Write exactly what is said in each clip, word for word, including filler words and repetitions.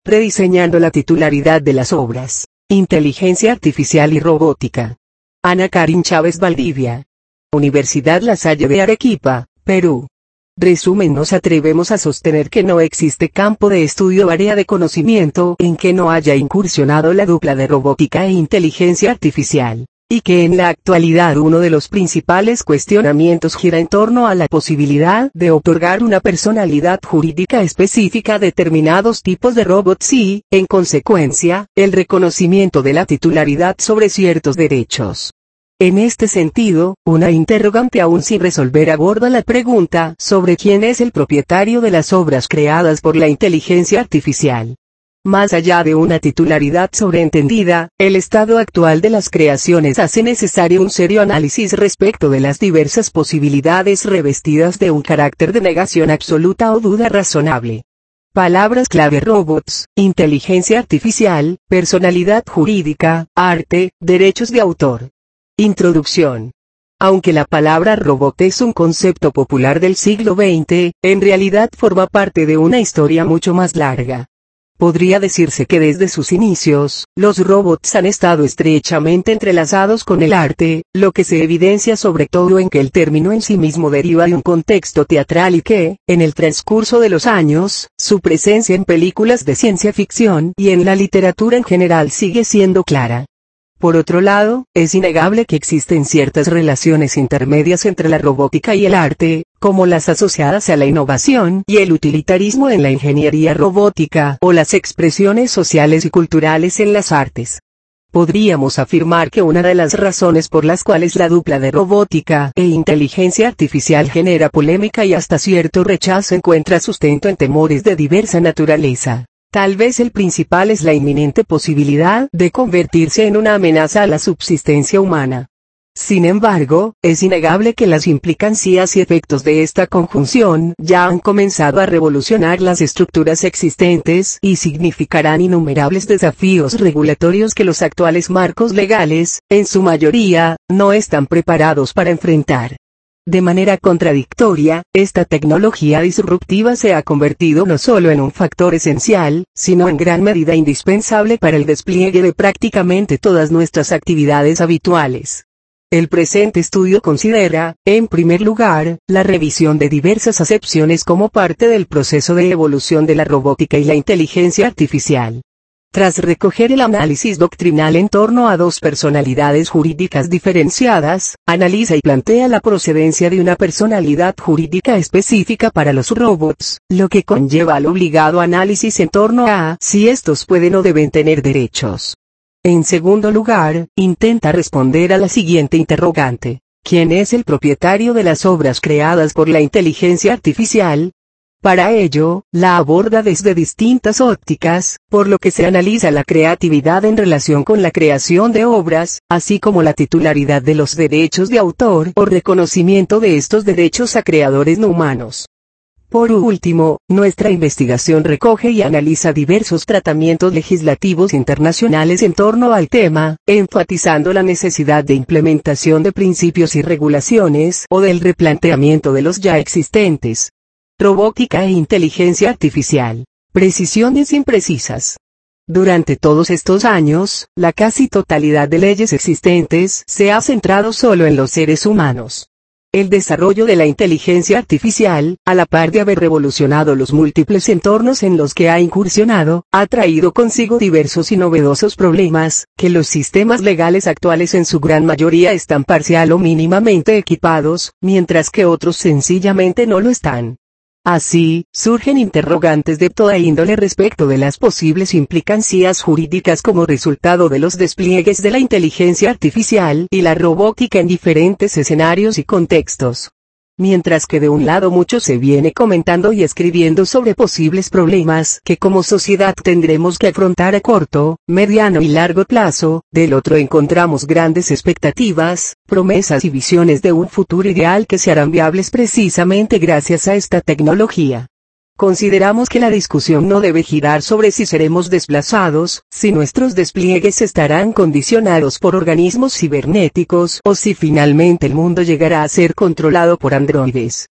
Rediseñando la titularidad de las obras, Inteligencia Artificial y Robótica. Ana Karin Chávez Valdivia. Universidad La Salle de Arequipa, Perú. Resumen: nos atrevemos a sostener que no existe campo de estudio o área de conocimiento en que no haya incursionado la dupla de robótica e inteligencia artificial, y que en la actualidad uno de los principales cuestionamientos gira en torno a la posibilidad de otorgar una personalidad jurídica específica a determinados tipos de robots y, en consecuencia, el reconocimiento de la titularidad sobre ciertos derechos. En este sentido, una interrogante aún sin resolver aborda la pregunta sobre quién es el propietario de las obras creadas por la inteligencia artificial. Más allá de una titularidad sobreentendida, el estado actual de las creaciones hace necesario un serio análisis respecto de las diversas posibilidades revestidas de un carácter de negación absoluta o duda razonable. Palabras clave: robots, inteligencia artificial, personalidad jurídica, arte, derechos de autor. Introducción. Aunque la palabra robot es un concepto popular del siglo veinte, en realidad forma parte de una historia mucho más larga. Podría decirse que desde sus inicios, los robots han estado estrechamente entrelazados con el arte, lo que se evidencia sobre todo en que el término en sí mismo deriva de un contexto teatral y que, en el transcurso de los años, su presencia en películas de ciencia ficción y en la literatura en general sigue siendo clara. Por otro lado, es innegable que existen ciertas relaciones intermedias entre la robótica y el arte, como las asociadas a la innovación y el utilitarismo en la ingeniería robótica o las expresiones sociales y culturales en las artes. Podríamos afirmar que una de las razones por las cuales la dupla de robótica e inteligencia artificial genera polémica y hasta cierto rechazo encuentra sustento en temores de diversa naturaleza. Tal vez el principal es la inminente posibilidad de convertirse en una amenaza a la subsistencia humana. Sin embargo, es innegable que las implicancias y efectos de esta conjunción ya han comenzado a revolucionar las estructuras existentes y significarán innumerables desafíos regulatorios que los actuales marcos legales, en su mayoría, no están preparados para enfrentar. De manera contradictoria, esta tecnología disruptiva se ha convertido no solo en un factor esencial, sino en gran medida indispensable para el despliegue de prácticamente todas nuestras actividades habituales. El presente estudio considera, en primer lugar, la revisión de diversas acepciones como parte del proceso de evolución de la robótica y la inteligencia artificial. Tras recoger el análisis doctrinal en torno a dos personalidades jurídicas diferenciadas, analiza y plantea la procedencia de una personalidad jurídica específica para los robots, lo que conlleva al obligado análisis en torno a si estos pueden o deben tener derechos. En segundo lugar, intenta responder a la siguiente interrogante: ¿quién es el propietario de las obras creadas por la inteligencia artificial? Para ello, la aborda desde distintas ópticas, por lo que se analiza la creatividad en relación con la creación de obras, así como la titularidad de los derechos de autor o reconocimiento de estos derechos a creadores no humanos. Por último, nuestra investigación recoge y analiza diversos tratamientos legislativos internacionales en torno al tema, enfatizando la necesidad de implementación de principios y regulaciones o del replanteamiento de los ya existentes. Robótica e inteligencia artificial. Precisiones imprecisas. Durante todos estos años, la casi totalidad de leyes existentes se ha centrado solo en los seres humanos. El desarrollo de la inteligencia artificial, a la par de haber revolucionado los múltiples entornos en los que ha incursionado, ha traído consigo diversos y novedosos problemas, que los sistemas legales actuales en su gran mayoría están parcial o mínimamente equipados, mientras que otros sencillamente no lo están. Así, surgen interrogantes de toda índole respecto de las posibles implicancias jurídicas como resultado de los despliegues de la inteligencia artificial y la robótica en diferentes escenarios y contextos. Mientras que de un lado mucho se viene comentando y escribiendo sobre posibles problemas que como sociedad tendremos que afrontar a corto, mediano y largo plazo, del otro encontramos grandes expectativas, promesas y visiones de un futuro ideal que se harán viables precisamente gracias a esta tecnología. Consideramos que la discusión no debe girar sobre si seremos desplazados, si nuestros despliegues estarán condicionados por organismos cibernéticos o si finalmente el mundo llegará a ser controlado por androides.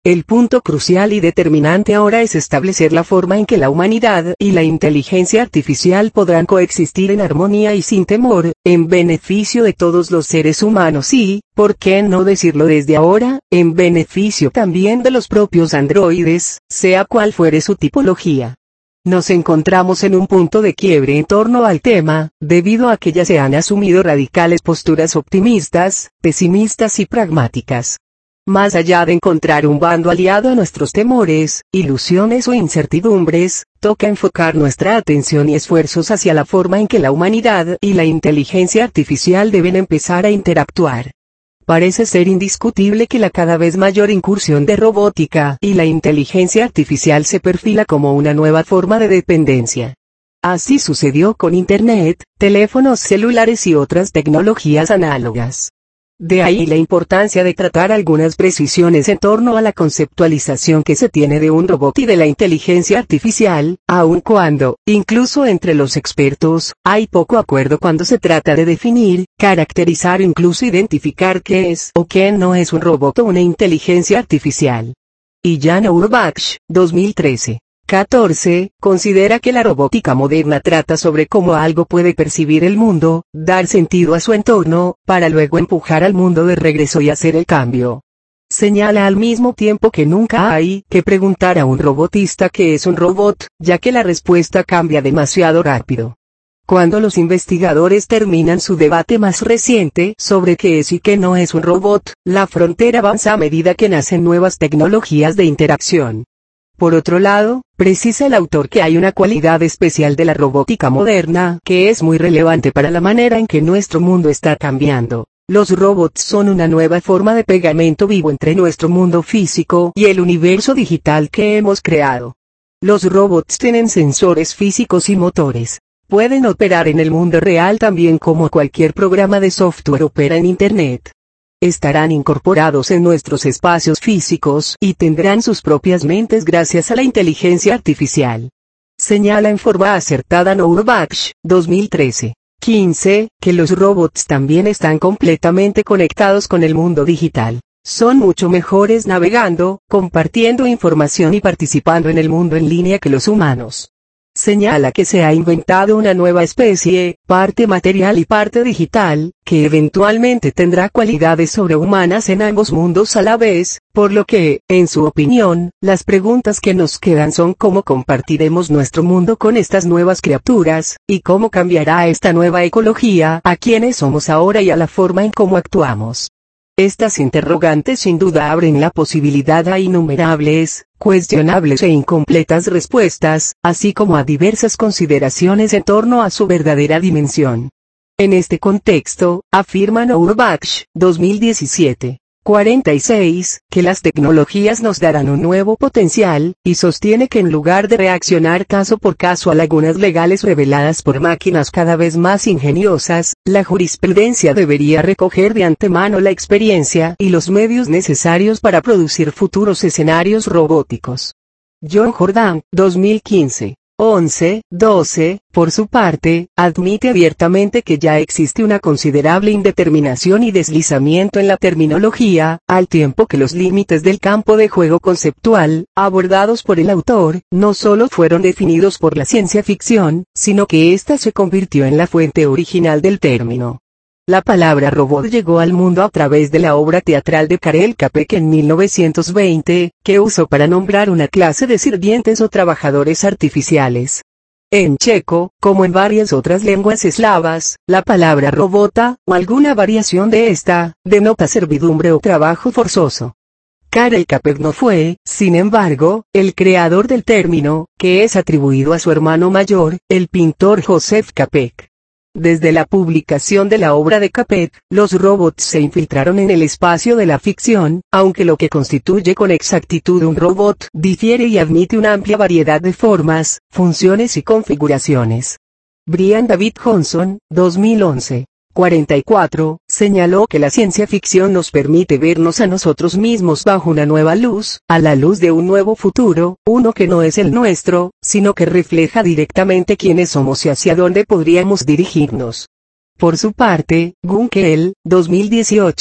El punto crucial y determinante ahora es establecer la forma en que la humanidad y la inteligencia artificial podrán coexistir en armonía y sin temor, en beneficio de todos los seres humanos y, ¿por qué no decirlo desde ahora?, en beneficio también de los propios androides, sea cual fuere su tipología. Nos encontramos en un punto de quiebre en torno al tema, debido a que ya se han asumido radicales posturas optimistas, pesimistas y pragmáticas. Más allá de encontrar un bando aliado a nuestros temores, ilusiones o incertidumbres, toca enfocar nuestra atención y esfuerzos hacia la forma en que la humanidad y la inteligencia artificial deben empezar a interactuar. Parece ser indiscutible que la cada vez mayor incursión de robótica y la inteligencia artificial se perfila como una nueva forma de dependencia. Así sucedió con Internet, teléfonos celulares y otras tecnologías análogas. De ahí la importancia de tratar algunas precisiones en torno a la conceptualización que se tiene de un robot y de la inteligencia artificial, aun cuando, incluso entre los expertos, hay poco acuerdo cuando se trata de definir, caracterizar e incluso identificar qué es o qué no es un robot o una inteligencia artificial. Y Jan Urbach, dos mil trece. catorce, considera que la robótica moderna trata sobre cómo algo puede percibir el mundo, dar sentido a su entorno, para luego empujar al mundo de regreso y hacer el cambio. Señala al mismo tiempo que nunca hay que preguntar a un robotista qué es un robot, ya que la respuesta cambia demasiado rápido. Cuando los investigadores terminan su debate más reciente sobre qué es y qué no es un robot, la frontera avanza a medida que nacen nuevas tecnologías de interacción. Por otro lado, precisa el autor que hay una cualidad especial de la robótica moderna que es muy relevante para la manera en que nuestro mundo está cambiando. Los robots son una nueva forma de pegamento vivo entre nuestro mundo físico y el universo digital que hemos creado. Los robots tienen sensores físicos y motores. Pueden operar en el mundo real también como cualquier programa de software opera en Internet. Estarán incorporados en nuestros espacios físicos y tendrán sus propias mentes gracias a la inteligencia artificial. Señala en forma acertada Urbach, dos mil trece. quince, que los robots también están completamente conectados con el mundo digital. Son mucho mejores navegando, compartiendo información y participando en el mundo en línea que los humanos. Señala que se ha inventado una nueva especie, parte material y parte digital, que eventualmente tendrá cualidades sobrehumanas en ambos mundos a la vez, por lo que, en su opinión, las preguntas que nos quedan son cómo compartiremos nuestro mundo con estas nuevas criaturas, y cómo cambiará esta nueva ecología a quienes somos ahora y a la forma en cómo actuamos. Estas interrogantes sin duda abren la posibilidad a innumerables, cuestionables e incompletas respuestas, así como a diversas consideraciones en torno a su verdadera dimensión. En este contexto, afirma Urbach, dos mil diecisiete. cuarenta y seis, que las tecnologías nos darán un nuevo potencial, y sostiene que en lugar de reaccionar caso por caso a lagunas legales reveladas por máquinas cada vez más ingeniosas, la jurisprudencia debería recoger de antemano la experiencia y los medios necesarios para producir futuros escenarios robóticos. John Jordan, dos mil quince. once, doce, por su parte, admite abiertamente que ya existe una considerable indeterminación y deslizamiento en la terminología, al tiempo que los límites del campo de juego conceptual, abordados por el autor, no solo fueron definidos por la ciencia ficción, sino que ésta se convirtió en la fuente original del término. La palabra robot llegó al mundo a través de la obra teatral de Karel Čapek en mil novecientos veinte, que usó para nombrar una clase de sirvientes o trabajadores artificiales. En checo, como en varias otras lenguas eslavas, la palabra robota, o alguna variación de esta, denota servidumbre o trabajo forzoso. Karel Čapek no fue, sin embargo, el creador del término, que es atribuido a su hermano mayor, el pintor Josef Čapek. Desde la publicación de la obra de Čapek, los robots se infiltraron en el espacio de la ficción, aunque lo que constituye con exactitud un robot difiere y admite una amplia variedad de formas, funciones y configuraciones. Brian David Johnson, dos mil once. cuarenta y cuatro, señaló que la ciencia ficción nos permite vernos a nosotros mismos bajo una nueva luz, a la luz de un nuevo futuro, uno que no es el nuestro, sino que refleja directamente quiénes somos y hacia dónde podríamos dirigirnos. Por su parte, Gunkel, dos mil dieciocho.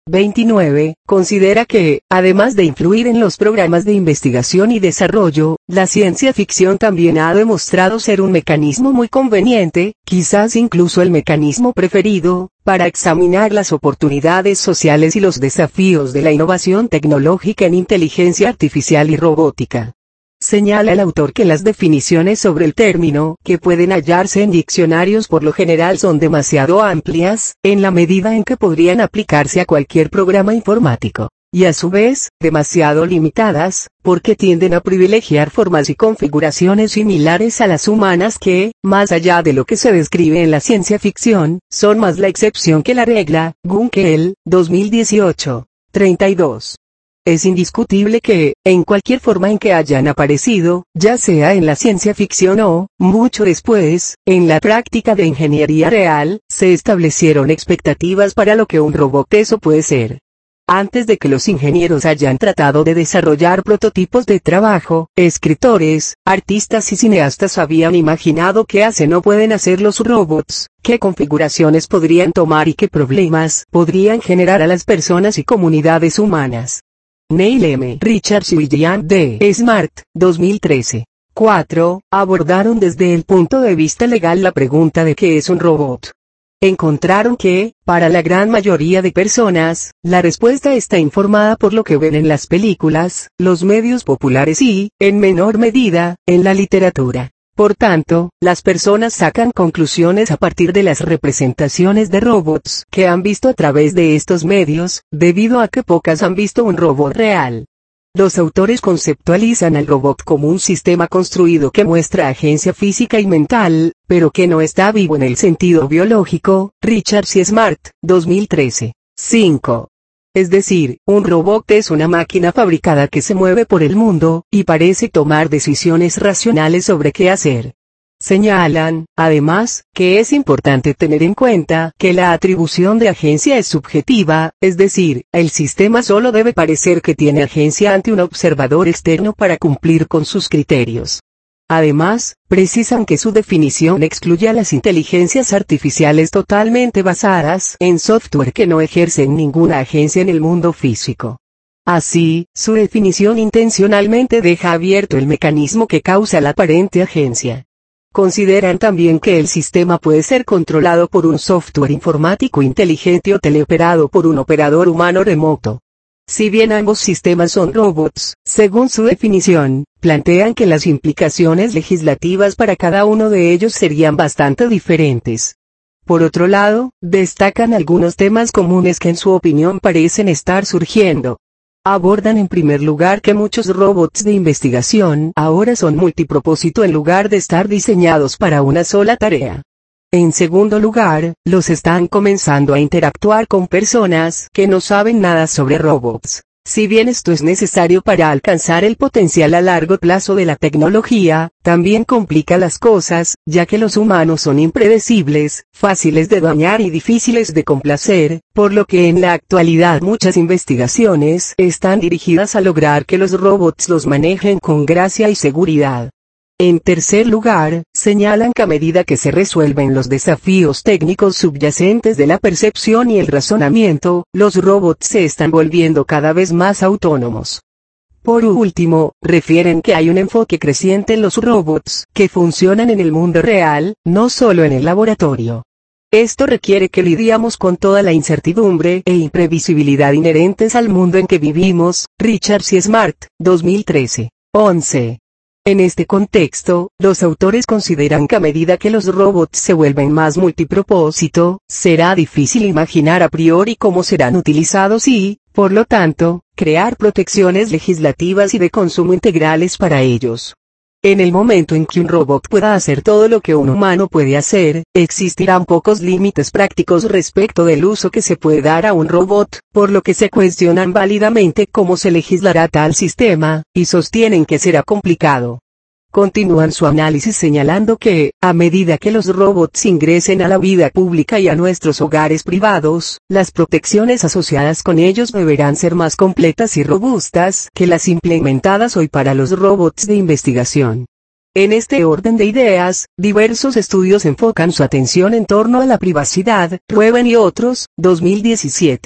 veintinueve, considera que, además de influir en los programas de investigación y desarrollo, la ciencia ficción también ha demostrado ser un mecanismo muy conveniente, quizás incluso el mecanismo preferido, para examinar las oportunidades sociales y los desafíos de la innovación tecnológica en inteligencia artificial y robótica. Señala el autor que las definiciones sobre el término, que pueden hallarse en diccionarios por lo general son demasiado amplias, en la medida en que podrían aplicarse a cualquier programa informático, y a su vez, demasiado limitadas, porque tienden a privilegiar formas y configuraciones similares a las humanas que, más allá de lo que se describe en la ciencia ficción, son más la excepción que la regla. Gunkel, dos mil dieciocho, treinta y dos. Es indiscutible que, en cualquier forma en que hayan aparecido, ya sea en la ciencia ficción o, mucho después, en la práctica de ingeniería real, se establecieron expectativas para lo que un robot eso puede ser. Antes de que los ingenieros hayan tratado de desarrollar prototipos de trabajo, escritores, artistas y cineastas habían imaginado qué hacen o pueden hacer los robots, qué configuraciones podrían tomar y qué problemas podrían generar a las personas y comunidades humanas. Neil M. Richards y Ian D. Smart, dos mil trece. cuatro. Abordaron desde el punto de vista legal la pregunta de qué es un robot. Encontraron que, para la gran mayoría de personas, la respuesta está informada por lo que ven en las películas, los medios populares y, en menor medida, en la literatura. Por tanto, las personas sacan conclusiones a partir de las representaciones de robots que han visto a través de estos medios, debido a que pocas han visto un robot real. Los autores conceptualizan al robot como un sistema construido que muestra agencia física y mental, pero que no está vivo en el sentido biológico. Richards y Smart, dos mil trece. cinco. Es decir, un robot es una máquina fabricada que se mueve por el mundo, y parece tomar decisiones racionales sobre qué hacer. Señalan, además, que es importante tener en cuenta que la atribución de agencia es subjetiva, es decir, el sistema solo debe parecer que tiene agencia ante un observador externo para cumplir con sus criterios. Además, precisan que su definición excluye a las inteligencias artificiales totalmente basadas en software que no ejercen ninguna agencia en el mundo físico. Así, su definición intencionalmente deja abierto el mecanismo que causa la aparente agencia. Consideran también que el sistema puede ser controlado por un software informático inteligente o teleoperado por un operador humano remoto. Si bien ambos sistemas son robots, según su definición, plantean que las implicaciones legislativas para cada uno de ellos serían bastante diferentes. Por otro lado, destacan algunos temas comunes que en su opinión parecen estar surgiendo. Abordan en primer lugar que muchos robots de investigación ahora son multipropósito en lugar de estar diseñados para una sola tarea. En segundo lugar, los están comenzando a interactuar con personas que no saben nada sobre robots. Si bien esto es necesario para alcanzar el potencial a largo plazo de la tecnología, también complica las cosas, ya que los humanos son impredecibles, fáciles de dañar y difíciles de complacer, por lo que en la actualidad muchas investigaciones están dirigidas a lograr que los robots los manejen con gracia y seguridad. En tercer lugar, señalan que a medida que se resuelven los desafíos técnicos subyacentes de la percepción y el razonamiento, los robots se están volviendo cada vez más autónomos. Por último, refieren que hay un enfoque creciente en los robots que funcionan en el mundo real, no solo en el laboratorio. Esto requiere que lidiamos con toda la incertidumbre e imprevisibilidad inherentes al mundo en que vivimos. Richards y Smart, dos mil trece. once. En este contexto, los autores consideran que a medida que los robots se vuelven más multipropósito, será difícil imaginar a priori cómo serán utilizados y, por lo tanto, crear protecciones legislativas y de consumo integrales para ellos. En el momento en que un robot pueda hacer todo lo que un humano puede hacer, existirán pocos límites prácticos respecto del uso que se puede dar a un robot, por lo que se cuestionan válidamente cómo se legislará tal sistema, y sostienen que será complicado. Continúan su análisis señalando que, a medida que los robots ingresen a la vida pública y a nuestros hogares privados, las protecciones asociadas con ellos deberán ser más completas y robustas que las implementadas hoy para los robots de investigación. En este orden de ideas, diversos estudios enfocan su atención en torno a la privacidad. Rueben y otros, dos mil diecisiete.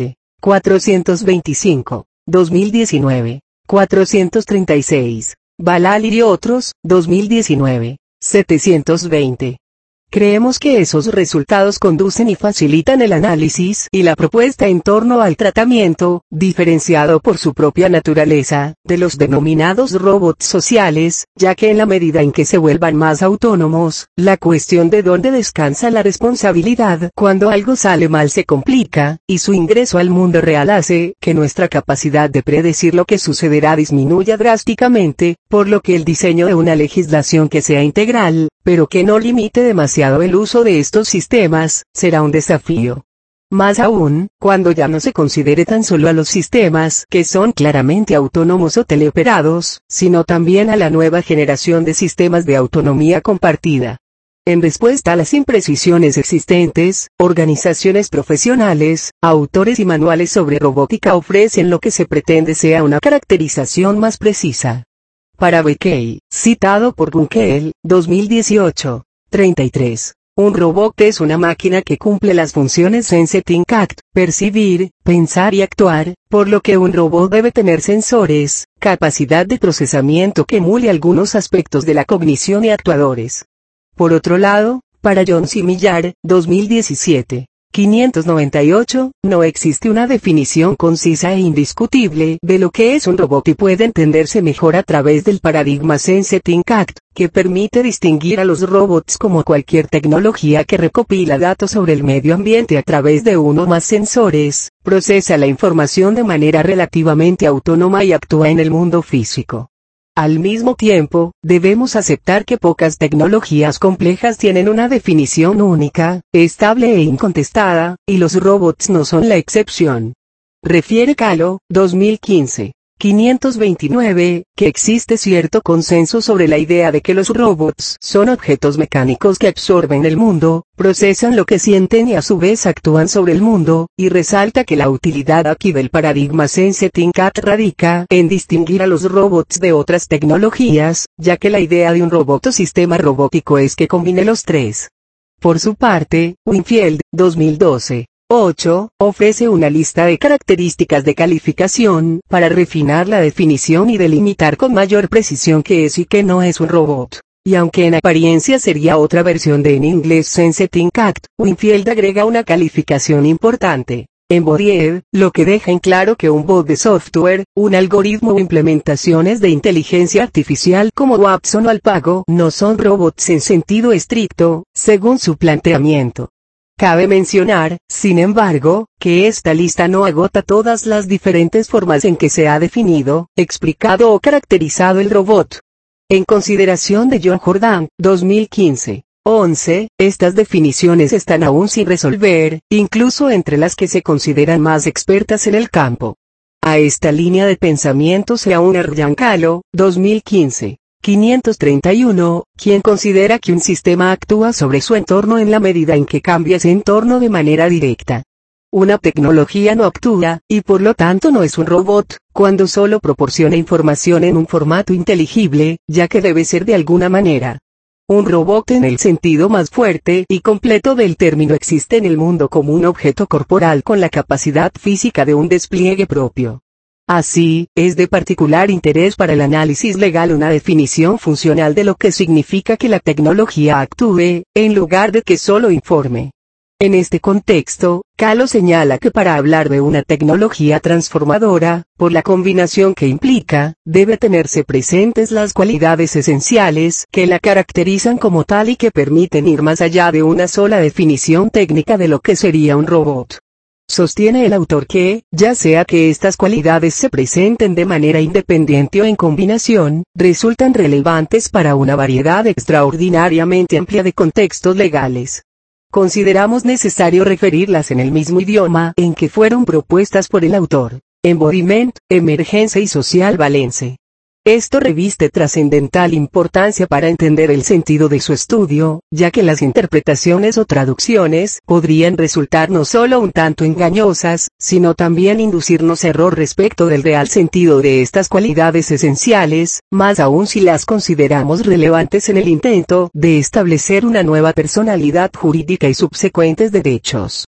cuatrocientos veinticinco, dos mil diecinueve, cuatrocientos treinta y seis, Balalir y otros, dos mil diecinueve, setecientos veinte. Creemos que esos resultados conducen y facilitan el análisis y la propuesta en torno al tratamiento, diferenciado por su propia naturaleza, de los denominados robots sociales, ya que en la medida en que se vuelvan más autónomos, la cuestión de dónde descansa la responsabilidad cuando algo sale mal se complica, y su ingreso al mundo real hace que nuestra capacidad de predecir lo que sucederá disminuya drásticamente, por lo que el diseño de una legislación que sea integral, pero que no limite demasiado el uso de estos sistemas, será un desafío. Más aún, cuando ya no se considere tan solo a los sistemas que son claramente autónomos o teleoperados, sino también a la nueva generación de sistemas de autonomía compartida. En respuesta a las imprecisiones existentes, organizaciones profesionales, autores y manuales sobre robótica ofrecen lo que se pretende sea una caracterización más precisa. Para B K, citado por Gunkel, dos mil dieciocho, treinta y tres, un robot es una máquina que cumple las funciones Sense Think Act, percibir, pensar y actuar, por lo que un robot debe tener sensores, capacidad de procesamiento que emule algunos aspectos de la cognición y actuadores. Por otro lado, para Jones y Millar, dos mil diecisiete, quinientos noventa y ocho, no existe una definición concisa e indiscutible de lo que es un robot y puede entenderse mejor a través del paradigma Sense Think Act, que permite distinguir a los robots como cualquier tecnología que recopila datos sobre el medio ambiente a través de uno o más sensores, procesa la información de manera relativamente autónoma y actúa en el mundo físico. Al mismo tiempo, debemos aceptar que pocas tecnologías complejas tienen una definición única, estable e incontestada, y los robots no son la excepción. Refiere Calo, dos mil quince, quinientos veintinueve, que existe cierto consenso sobre la idea de que los robots son objetos mecánicos que absorben el mundo, procesan lo que sienten y a su vez actúan sobre el mundo, y resalta que la utilidad aquí del paradigma Sense Think Act radica en distinguir a los robots de otras tecnologías, ya que la idea de un robot o sistema robótico es que combine los tres. Por su parte, Winfield, dos mil doce, ocho, ofrece una lista de características de calificación para refinar la definición y delimitar con mayor precisión qué es y qué no es un robot. Y aunque en apariencia sería otra versión de en inglés Sense Think Act, Winfield agrega una calificación importante, embodied, lo que deja en claro que un bot de software, un algoritmo o implementaciones de inteligencia artificial como Watson o Alpago no son robots en sentido estricto, según su planteamiento. Cabe mencionar, sin embargo, que esta lista no agota todas las diferentes formas en que se ha definido, explicado o caracterizado el robot. En consideración de John Jordan, dos mil quince, once, estas definiciones están aún sin resolver, incluso entre las que se consideran más expertas en el campo. A esta línea de pensamiento se une Ryan Calo, dos mil quince. quinientos treinta y uno, quien considera que un sistema actúa sobre su entorno en la medida en que cambia ese entorno de manera directa. Una tecnología no actúa, y por lo tanto no es un robot, cuando solo proporciona información en un formato inteligible, ya que debe ser de alguna manera. Un robot en el sentido más fuerte y completo del término existe en el mundo como un objeto corporal con la capacidad física de un despliegue propio. Así, es de particular interés para el análisis legal una definición funcional de lo que significa que la tecnología actúe, en lugar de que solo informe. En este contexto, Calo señala que para hablar de una tecnología transformadora, por la combinación que implica, debe tenerse presentes las cualidades esenciales que la caracterizan como tal y que permiten ir más allá de una sola definición técnica de lo que sería un robot. Sostiene el autor que, ya sea que estas cualidades se presenten de manera independiente o en combinación, resultan relevantes para una variedad extraordinariamente amplia de contextos legales. Consideramos necesario referirlas en el mismo idioma en que fueron propuestas por el autor, embodiment, emergencia y social balance. Esto reviste trascendental importancia para entender el sentido de su estudio, ya que las interpretaciones o traducciones podrían resultar no solo un tanto engañosas, sino también inducirnos error respecto del real sentido de estas cualidades esenciales, más aún si las consideramos relevantes en el intento de establecer una nueva personalidad jurídica y subsecuentes derechos.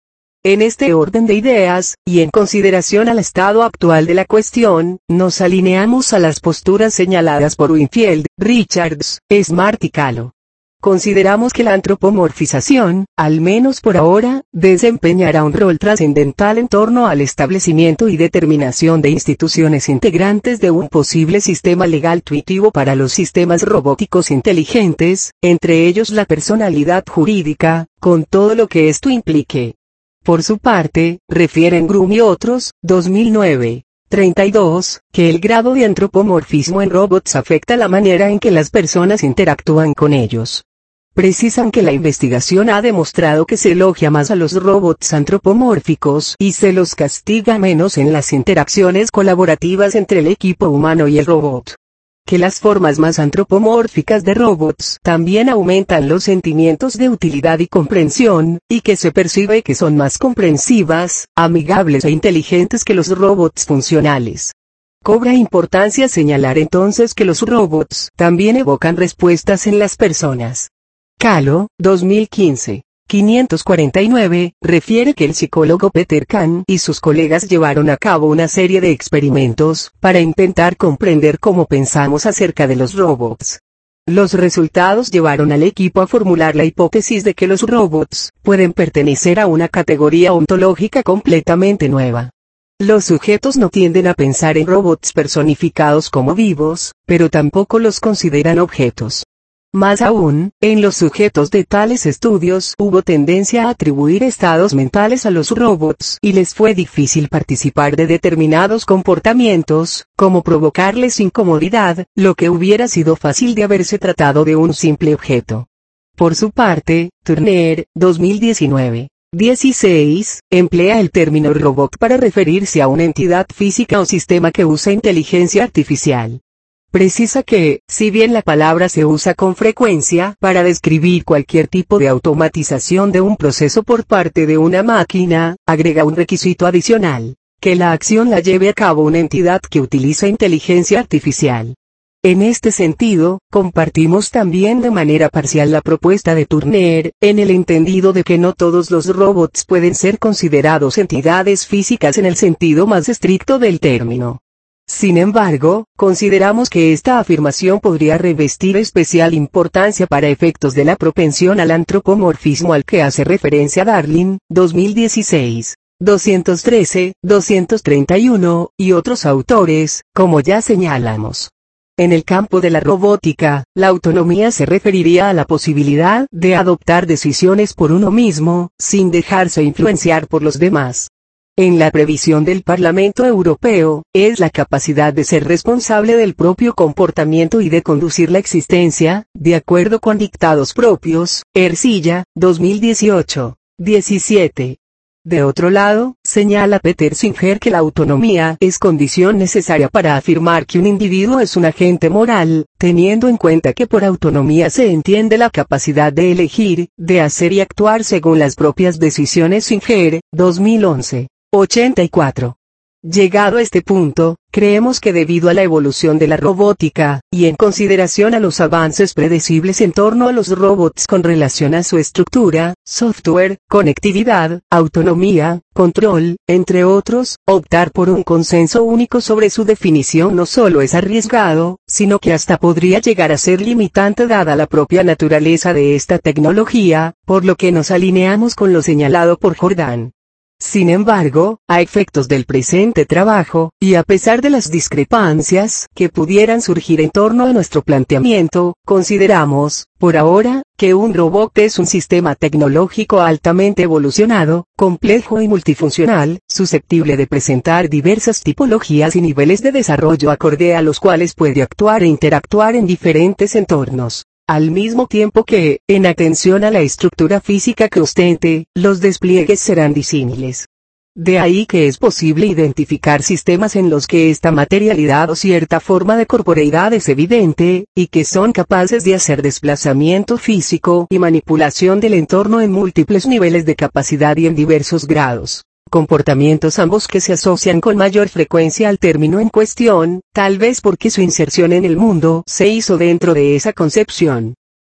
En este orden de ideas, y en consideración al estado actual de la cuestión, nos alineamos a las posturas señaladas por Winfield, Richards, Smart y Kahlo. Consideramos que la antropomorfización, al menos por ahora, desempeñará un rol trascendental en torno al establecimiento y determinación de instituciones integrantes de un posible sistema legal tuitivo para los sistemas robóticos inteligentes, entre ellos la personalidad jurídica, con todo lo que esto implique. Por su parte, refieren Grum y otros, dos mil nueve, treinta y dos, que el grado de antropomorfismo en robots afecta la manera en que las personas interactúan con ellos. Precisan que la investigación ha demostrado que se elogia más a los robots antropomórficos y se los castiga menos en las interacciones colaborativas entre el equipo humano y el robot. Que las formas más antropomórficas de robots también aumentan los sentimientos de utilidad y comprensión, y que se percibe que son más comprensivas, amigables e inteligentes que los robots funcionales. Cobra importancia señalar entonces que los robots también evocan respuestas en las personas. Kahlo, dos mil quince. quinientos cuarenta y nueve, refiere que el psicólogo Peter Kahn y sus colegas llevaron a cabo una serie de experimentos para intentar comprender cómo pensamos acerca de los robots. Los resultados llevaron al equipo a formular la hipótesis de que los robots pueden pertenecer a una categoría ontológica completamente nueva. Los sujetos no tienden a pensar en robots personificados como vivos, pero tampoco los consideran objetos. Más aún, en los sujetos de tales estudios hubo tendencia a atribuir estados mentales a los robots y les fue difícil participar de determinados comportamientos, como provocarles incomodidad, lo que hubiera sido fácil de haberse tratado de un simple objeto. Por su parte, Turner, dos mil diecinueve. dieciséis, emplea el término robot para referirse a una entidad física o sistema que usa inteligencia artificial. Precisa que, si bien la palabra se usa con frecuencia para describir cualquier tipo de automatización de un proceso por parte de una máquina, agrega un requisito adicional, que la acción la lleve a cabo una entidad que utiliza inteligencia artificial. En este sentido, compartimos también de manera parcial la propuesta de Turner, en el entendido de que no todos los robots pueden ser considerados entidades físicas en el sentido más estricto del término. Sin embargo, consideramos que esta afirmación podría revestir especial importancia para efectos de la propensión al antropomorfismo al que hace referencia Darling, dos mil dieciséis, doscientos trece, doscientos treinta y uno, y otros autores, como ya señalamos. En el campo de la robótica, la autonomía se referiría a la posibilidad de adoptar decisiones por uno mismo, sin dejarse influenciar por los demás. En la previsión del Parlamento Europeo, es la capacidad de ser responsable del propio comportamiento y de conducir la existencia, de acuerdo con dictados propios, Ercilla, dos mil dieciocho, diecisiete. De otro lado, señala Peter Singer que la autonomía es condición necesaria para afirmar que un individuo es un agente moral, teniendo en cuenta que por autonomía se entiende la capacidad de elegir, de hacer y actuar según las propias decisiones. Singer, dos mil once. ochenta y cuatro. Llegado a este punto, creemos que debido a la evolución de la robótica, y en consideración a los avances predecibles en torno a los robots con relación a su estructura, software, conectividad, autonomía, control, entre otros, optar por un consenso único sobre su definición no solo es arriesgado, sino que hasta podría llegar a ser limitante dada la propia naturaleza de esta tecnología, por lo que nos alineamos con lo señalado por Jordan. Sin embargo, a efectos del presente trabajo, y a pesar de las discrepancias que pudieran surgir en torno a nuestro planteamiento, consideramos, por ahora, que un robot es un sistema tecnológico altamente evolucionado, complejo y multifuncional, susceptible de presentar diversas tipologías y niveles de desarrollo acorde a los cuales puede actuar e interactuar en diferentes entornos. Al mismo tiempo que, en atención a la estructura física que ostente, los despliegues serán disímiles. De ahí que es posible identificar sistemas en los que esta materialidad o cierta forma de corporeidad es evidente, y que son capaces de hacer desplazamiento físico y manipulación del entorno en múltiples niveles de capacidad y en diversos grados. Comportamientos ambos que se asocian con mayor frecuencia al término en cuestión, tal vez porque su inserción en el mundo se hizo dentro de esa concepción.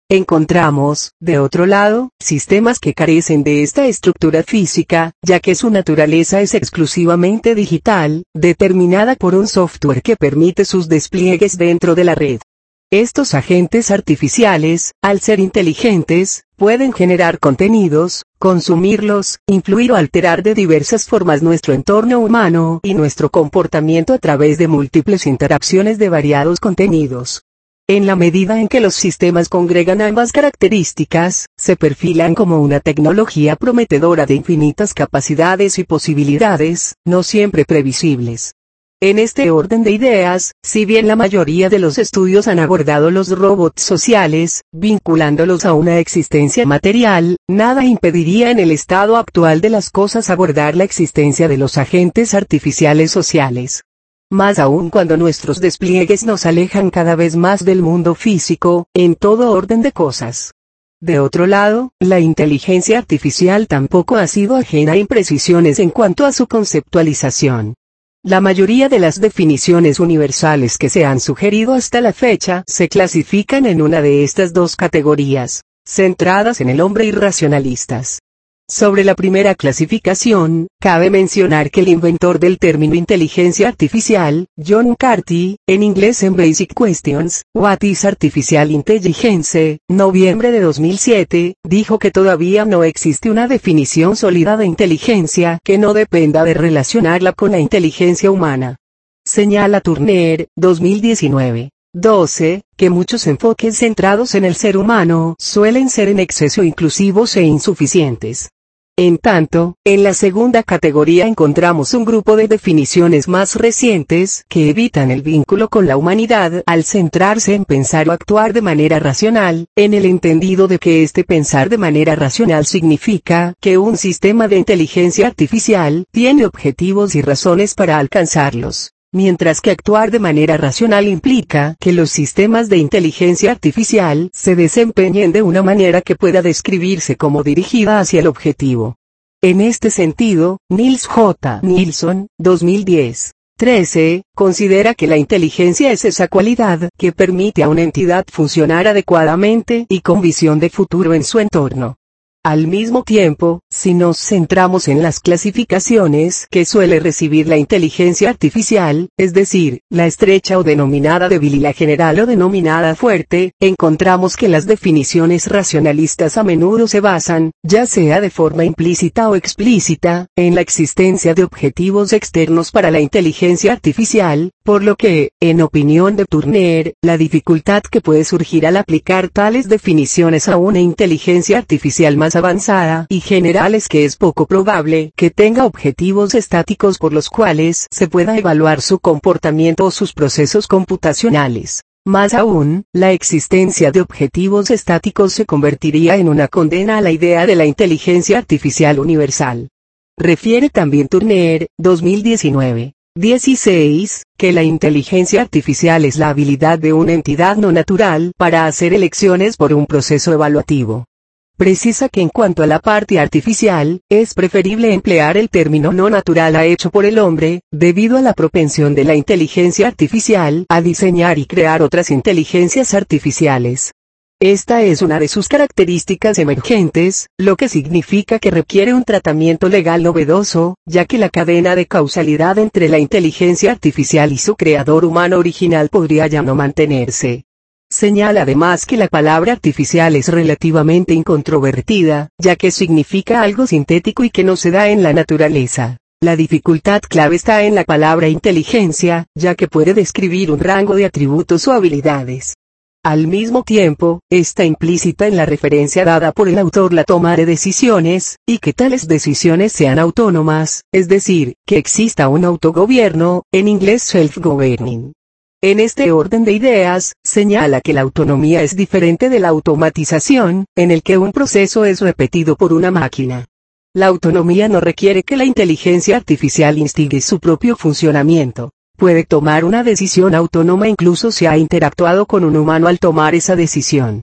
Encontramos, de otro lado, sistemas que carecen de esta estructura física, ya que su naturaleza es exclusivamente digital, determinada por un software que permite sus despliegues dentro de la red. Estos agentes artificiales, al ser inteligentes, pueden generar contenidos, consumirlos, influir o alterar de diversas formas nuestro entorno humano y nuestro comportamiento a través de múltiples interacciones de variados contenidos. En la medida en que los sistemas congregan ambas características, se perfilan como una tecnología prometedora de infinitas capacidades y posibilidades, no siempre previsibles. En este orden de ideas, si bien la mayoría de los estudios han abordado los robots sociales, vinculándolos a una existencia material, nada impediría en el estado actual de las cosas abordar la existencia de los agentes artificiales sociales. Más aún cuando nuestros despliegues nos alejan cada vez más del mundo físico, en todo orden de cosas. De otro lado, la inteligencia artificial tampoco ha sido ajena a imprecisiones en cuanto a su conceptualización. La mayoría de las definiciones universales que se han sugerido hasta la fecha se clasifican en una de estas dos categorías, centradas en el hombre y racionalistas. Sobre la primera clasificación, cabe mencionar que el inventor del término inteligencia artificial, John McCarthy, en inglés en Basic Questions, What is Artificial Intelligence, noviembre de dos mil siete, dijo que todavía no existe una definición sólida de inteligencia que no dependa de relacionarla con la inteligencia humana. Señala Turner, dos mil diecinueve. doce, que muchos enfoques centrados en el ser humano suelen ser en exceso inclusivos e insuficientes. En tanto, en la segunda categoría encontramos un grupo de definiciones más recientes que evitan el vínculo con la humanidad al centrarse en pensar o actuar de manera racional, en el entendido de que este pensar de manera racional significa que un sistema de inteligencia artificial tiene objetivos y razones para alcanzarlos. Mientras que actuar de manera racional implica que los sistemas de inteligencia artificial se desempeñen de una manera que pueda describirse como dirigida hacia el objetivo. En este sentido, Niels J. Nilsson, dos mil diez. trece, considera que la inteligencia es esa cualidad que permite a una entidad funcionar adecuadamente y con visión de futuro en su entorno. Al mismo tiempo, si nos centramos en las clasificaciones que suele recibir la inteligencia artificial, es decir, la estrecha o denominada débil y la general o denominada fuerte, encontramos que las definiciones racionalistas a menudo se basan, ya sea de forma implícita o explícita, en la existencia de objetivos externos para la inteligencia artificial, por lo que, en opinión de Turner, la dificultad que puede surgir al aplicar tales definiciones a una inteligencia artificial más avanzada y general es que es poco probable que tenga objetivos estáticos por los cuales se pueda evaluar su comportamiento o sus procesos computacionales. Más aún, la existencia de objetivos estáticos se convertiría en una condena a la idea de la inteligencia artificial universal. Refiere también Turner, dos mil diecinueve. dieciséis, que la inteligencia artificial es la habilidad de una entidad no natural para hacer elecciones por un proceso evaluativo. Precisa que en cuanto a la parte artificial, es preferible emplear el término no natural a hecho por el hombre, debido a la propensión de la inteligencia artificial a diseñar y crear otras inteligencias artificiales. Esta es una de sus características emergentes, lo que significa que requiere un tratamiento legal novedoso, ya que la cadena de causalidad entre la inteligencia artificial y su creador humano original podría ya no mantenerse. Señala además que la palabra artificial es relativamente incontrovertida, ya que significa algo sintético y que no se da en la naturaleza. La dificultad clave está en la palabra inteligencia, ya que puede describir un rango de atributos o habilidades. Al mismo tiempo, está implícita en la referencia dada por el autor la toma de decisiones, y que tales decisiones sean autónomas, es decir, que exista un autogobierno, en inglés self-governing. En este orden de ideas, señala que la autonomía es diferente de la automatización, en el que un proceso es repetido por una máquina. La autonomía no requiere que la inteligencia artificial instigue su propio funcionamiento. Puede tomar una decisión autónoma incluso si ha interactuado con un humano al tomar esa decisión.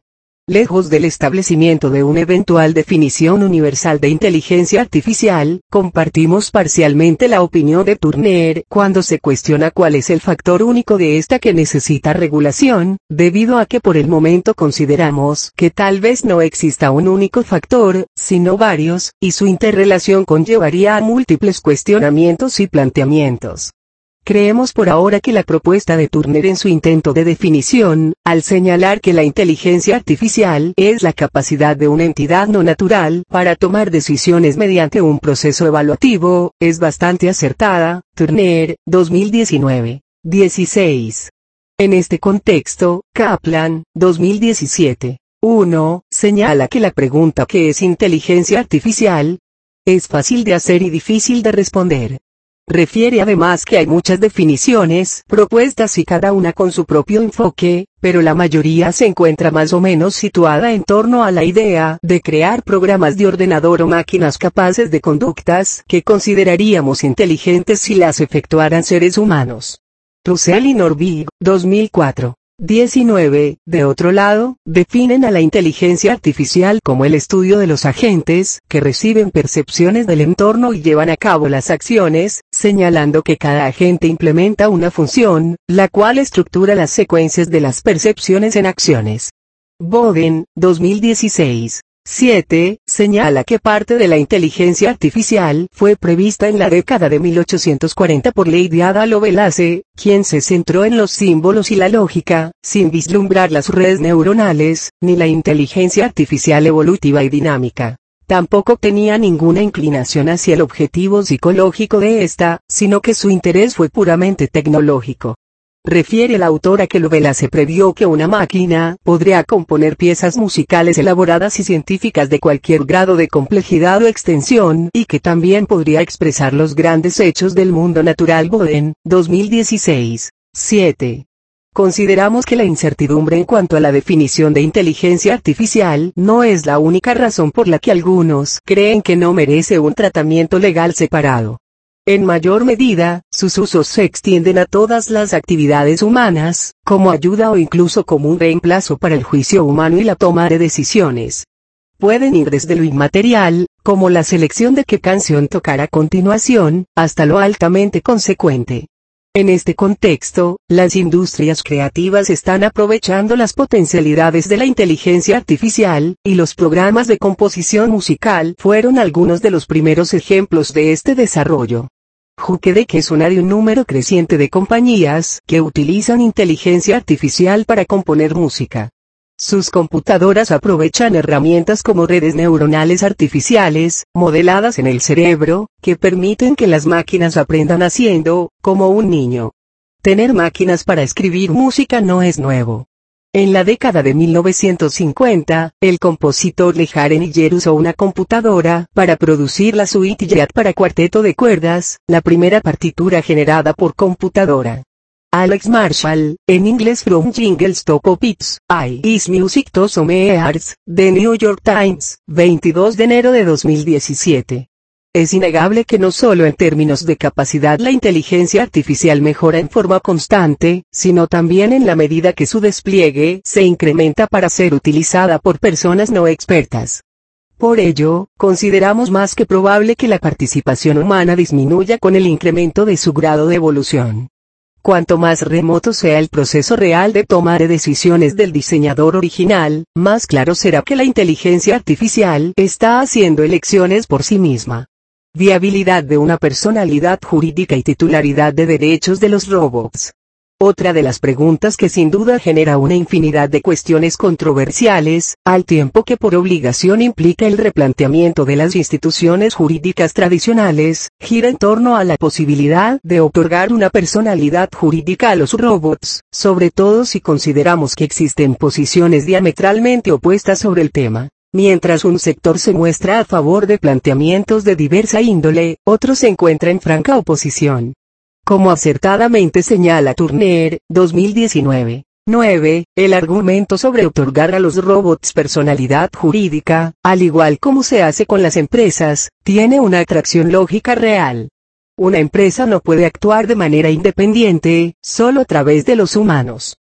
Lejos del establecimiento de una eventual definición universal de inteligencia artificial, compartimos parcialmente la opinión de Turner cuando se cuestiona cuál es el factor único de esta que necesita regulación, debido a que por el momento consideramos que tal vez no exista un único factor, sino varios, y su interrelación conllevaría a múltiples cuestionamientos y planteamientos. Creemos por ahora que la propuesta de Turner en su intento de definición, al señalar que la inteligencia artificial es la capacidad de una entidad no natural para tomar decisiones mediante un proceso evaluativo, es bastante acertada. Turner, dos mil diecinueve. dieciséis. En este contexto, Kaplan, dos mil diecisiete. uno, señala que la pregunta ¿qué es inteligencia artificial? Es fácil de hacer y difícil de responder. Refiere además que hay muchas definiciones propuestas y cada una con su propio enfoque, pero la mayoría se encuentra más o menos situada en torno a la idea de crear programas de ordenador o máquinas capaces de conductas que consideraríamos inteligentes si las efectuaran seres humanos. Russell y Norvig, dos mil cuatro. diecinueve. De otro lado, definen a la inteligencia artificial como el estudio de los agentes, que reciben percepciones del entorno y llevan a cabo las acciones, señalando que cada agente implementa una función, la cual estructura las secuencias de las percepciones en acciones. Boden, dos mil dieciséis. siete, señala que parte de la inteligencia artificial fue prevista en la década de mil ochocientos cuarenta por Lady Ada Lovelace, quien se centró en los símbolos y la lógica, sin vislumbrar las redes neuronales, ni la inteligencia artificial evolutiva y dinámica. Tampoco tenía ninguna inclinación hacia el objetivo psicológico de esta, sino que su interés fue puramente tecnológico. Refiere la autora que Lovelace previó que una máquina podría componer piezas musicales elaboradas y científicas de cualquier grado de complejidad o extensión, y que también podría expresar los grandes hechos del mundo natural. Boden, dos mil dieciséis. siete. Consideramos que la incertidumbre en cuanto a la definición de inteligencia artificial no es la única razón por la que algunos creen que no merece un tratamiento legal separado. En mayor medida, sus usos se extienden a todas las actividades humanas, como ayuda o incluso como un reemplazo para el juicio humano y la toma de decisiones. Pueden ir desde lo inmaterial, como la selección de qué canción tocar a continuación, hasta lo altamente consecuente. En este contexto, las industrias creativas están aprovechando las potencialidades de la inteligencia artificial, y los programas de composición musical fueron algunos de los primeros ejemplos de este desarrollo. Hookedek es una de un número creciente de compañías que utilizan inteligencia artificial para componer música. Sus computadoras aprovechan herramientas como redes neuronales artificiales, modeladas en el cerebro, que permiten que las máquinas aprendan haciendo, como un niño. Tener máquinas para escribir música no es nuevo. En la década de mil novecientos cincuenta, el compositor Lee Hareniger usó una computadora para producir la suite Jazz para cuarteto de cuerdas, la primera partitura generada por computadora. Alex Marshall, en inglés From Jingles to Puppets, I Is Music to Some Ears, The New York Times, veintidós de enero de dos mil diecisiete. Es innegable que no solo en términos de capacidad la inteligencia artificial mejora en forma constante, sino también en la medida que su despliegue se incrementa para ser utilizada por personas no expertas. Por ello, consideramos más que probable que la participación humana disminuya con el incremento de su grado de evolución. Cuanto más remoto sea el proceso real de toma de decisiones del diseñador original, más claro será que la inteligencia artificial está haciendo elecciones por sí misma. Viabilidad de una personalidad jurídica y titularidad de derechos de los robots. Otra de las preguntas que sin duda genera una infinidad de cuestiones controversiales, al tiempo que por obligación implica el replanteamiento de las instituciones jurídicas tradicionales, gira en torno a la posibilidad de otorgar una personalidad jurídica a los robots, sobre todo si consideramos que existen posiciones diametralmente opuestas sobre el tema. Mientras un sector se muestra a favor de planteamientos de diversa índole, otro se encuentra en franca oposición. Como acertadamente señala Turner, dos mil diecinueve. nueve. El argumento sobre otorgar a los robots personalidad jurídica, al igual como se hace con las empresas, tiene una atracción lógica real. Una empresa no puede actuar de manera independiente, solo a través de los humanos.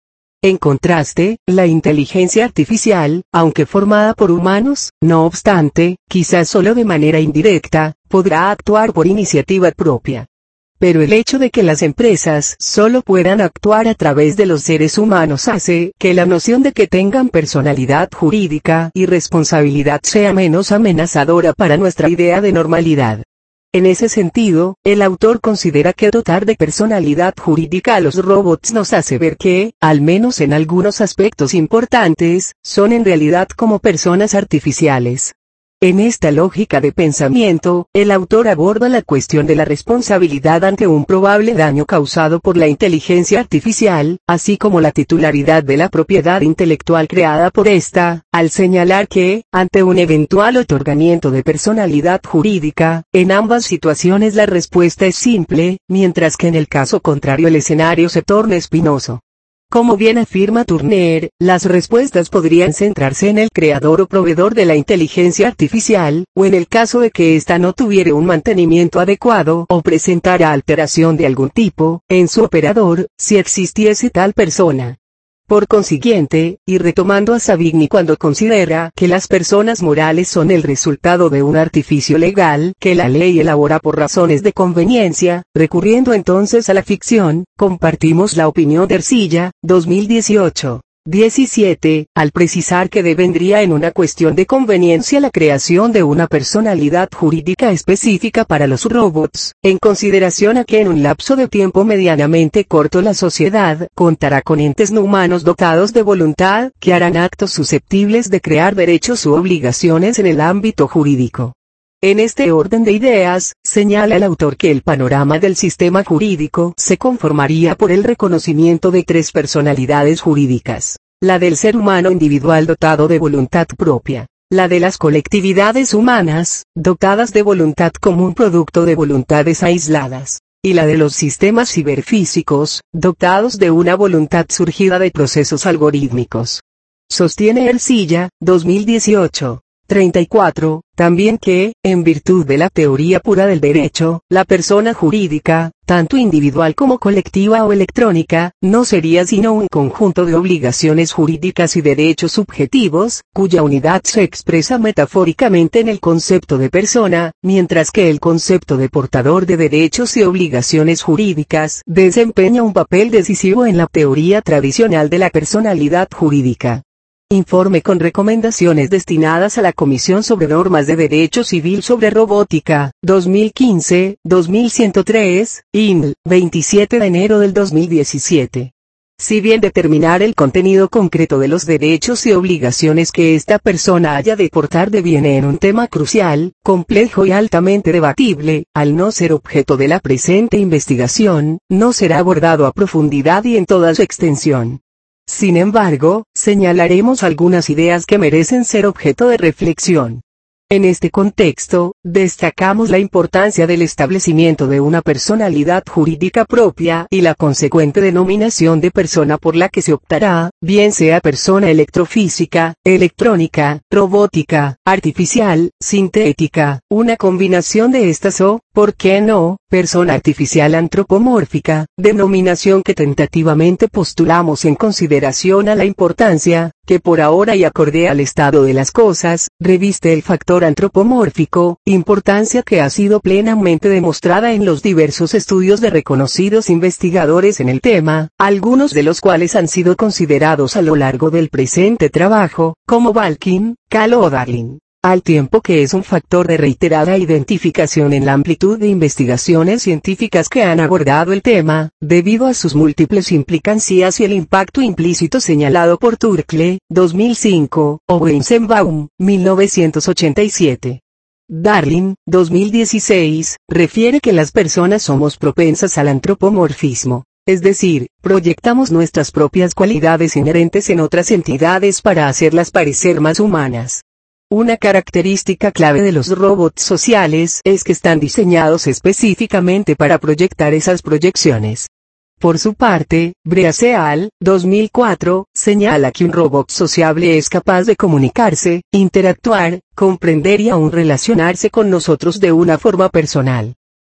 En contraste, la inteligencia artificial, aunque formada por humanos, no obstante, quizás solo de manera indirecta, podrá actuar por iniciativa propia. Pero el hecho de que las empresas solo puedan actuar a través de los seres humanos hace que la noción de que tengan personalidad jurídica y responsabilidad sea menos amenazadora para nuestra idea de normalidad. En ese sentido, el autor considera que dotar de personalidad jurídica a los robots nos hace ver que, al menos en algunos aspectos importantes, son en realidad como personas artificiales. En esta lógica de pensamiento, el autor aborda la cuestión de la responsabilidad ante un probable daño causado por la inteligencia artificial, así como la titularidad de la propiedad intelectual creada por esta, al señalar que, ante un eventual otorgamiento de personalidad jurídica, en ambas situaciones la respuesta es simple, mientras que en el caso contrario el escenario se torna espinoso. Como bien afirma Turner, las respuestas podrían centrarse en el creador o proveedor de la inteligencia artificial, o en el caso de que ésta no tuviera un mantenimiento adecuado o presentara alteración de algún tipo, en su operador, si existiese tal persona. Por consiguiente, y retomando a Savigny cuando considera que las personas morales son el resultado de un artificio legal que la ley elabora por razones de conveniencia, recurriendo entonces a la ficción, compartimos la opinión de Ercilla, dos mil dieciocho. diecisiete, al precisar que devendría en una cuestión de conveniencia la creación de una personalidad jurídica específica para los robots, en consideración a que en un lapso de tiempo medianamente corto la sociedad contará con entes no humanos dotados de voluntad que harán actos susceptibles de crear derechos u obligaciones en el ámbito jurídico. En este orden de ideas, señala el autor que el panorama del sistema jurídico se conformaría por el reconocimiento de tres personalidades jurídicas: la del ser humano individual dotado de voluntad propia, la de las colectividades humanas, dotadas de voluntad como un producto de voluntades aisladas, y la de los sistemas ciberfísicos, dotados de una voluntad surgida de procesos algorítmicos. Sostiene Ercilla, dos mil dieciocho. treinta y cuatro, también que, en virtud de la teoría pura del derecho, la persona jurídica, tanto individual como colectiva o electrónica, no sería sino un conjunto de obligaciones jurídicas y derechos subjetivos, cuya unidad se expresa metafóricamente en el concepto de persona, mientras que el concepto de portador de derechos y obligaciones jurídicas desempeña un papel decisivo en la teoría tradicional de la personalidad jurídica. Informe con recomendaciones destinadas a la Comisión sobre Normas de Derecho Civil sobre Robótica, dos mil quince, dos mil ciento tres, I N L, veintisiete de enero del dos mil diecisiete. Si bien determinar el contenido concreto de los derechos y obligaciones que esta persona haya de portar deviene en un tema crucial, complejo y altamente debatible, al no ser objeto de la presente investigación, no será abordado a profundidad y en toda su extensión. Sin embargo, señalaremos algunas ideas que merecen ser objeto de reflexión. En este contexto, destacamos la importancia del establecimiento de una personalidad jurídica propia y la consecuente denominación de persona por la que se optará, bien sea persona electrofísica, electrónica, robótica, artificial, sintética, una combinación de estas o, ¿por qué no?, persona artificial antropomórfica, denominación que tentativamente postulamos en consideración a la importancia, que por ahora y acorde al estado de las cosas, reviste el factor antropomórfico, importancia que ha sido plenamente demostrada en los diversos estudios de reconocidos investigadores en el tema, algunos de los cuales han sido considerados a lo largo del presente trabajo, como Balkin, Kahlo o Darling. Al tiempo que es un factor de reiterada identificación en la amplitud de investigaciones científicas que han abordado el tema, debido a sus múltiples implicancias y el impacto implícito señalado por Turkle, dos mil cinco, o Weizenbaum, mil novecientos ochenta y siete. Darling, dos mil dieciséis, refiere que las personas somos propensas al antropomorfismo. Es decir, proyectamos nuestras propias cualidades inherentes en otras entidades para hacerlas parecer más humanas. Una característica clave de los robots sociales es que están diseñados específicamente para proyectar esas proyecciones. Por su parte, Breas et al., dos mil cuatro, señala que un robot sociable es capaz de comunicarse, interactuar, comprender y aún relacionarse con nosotros de una forma personal.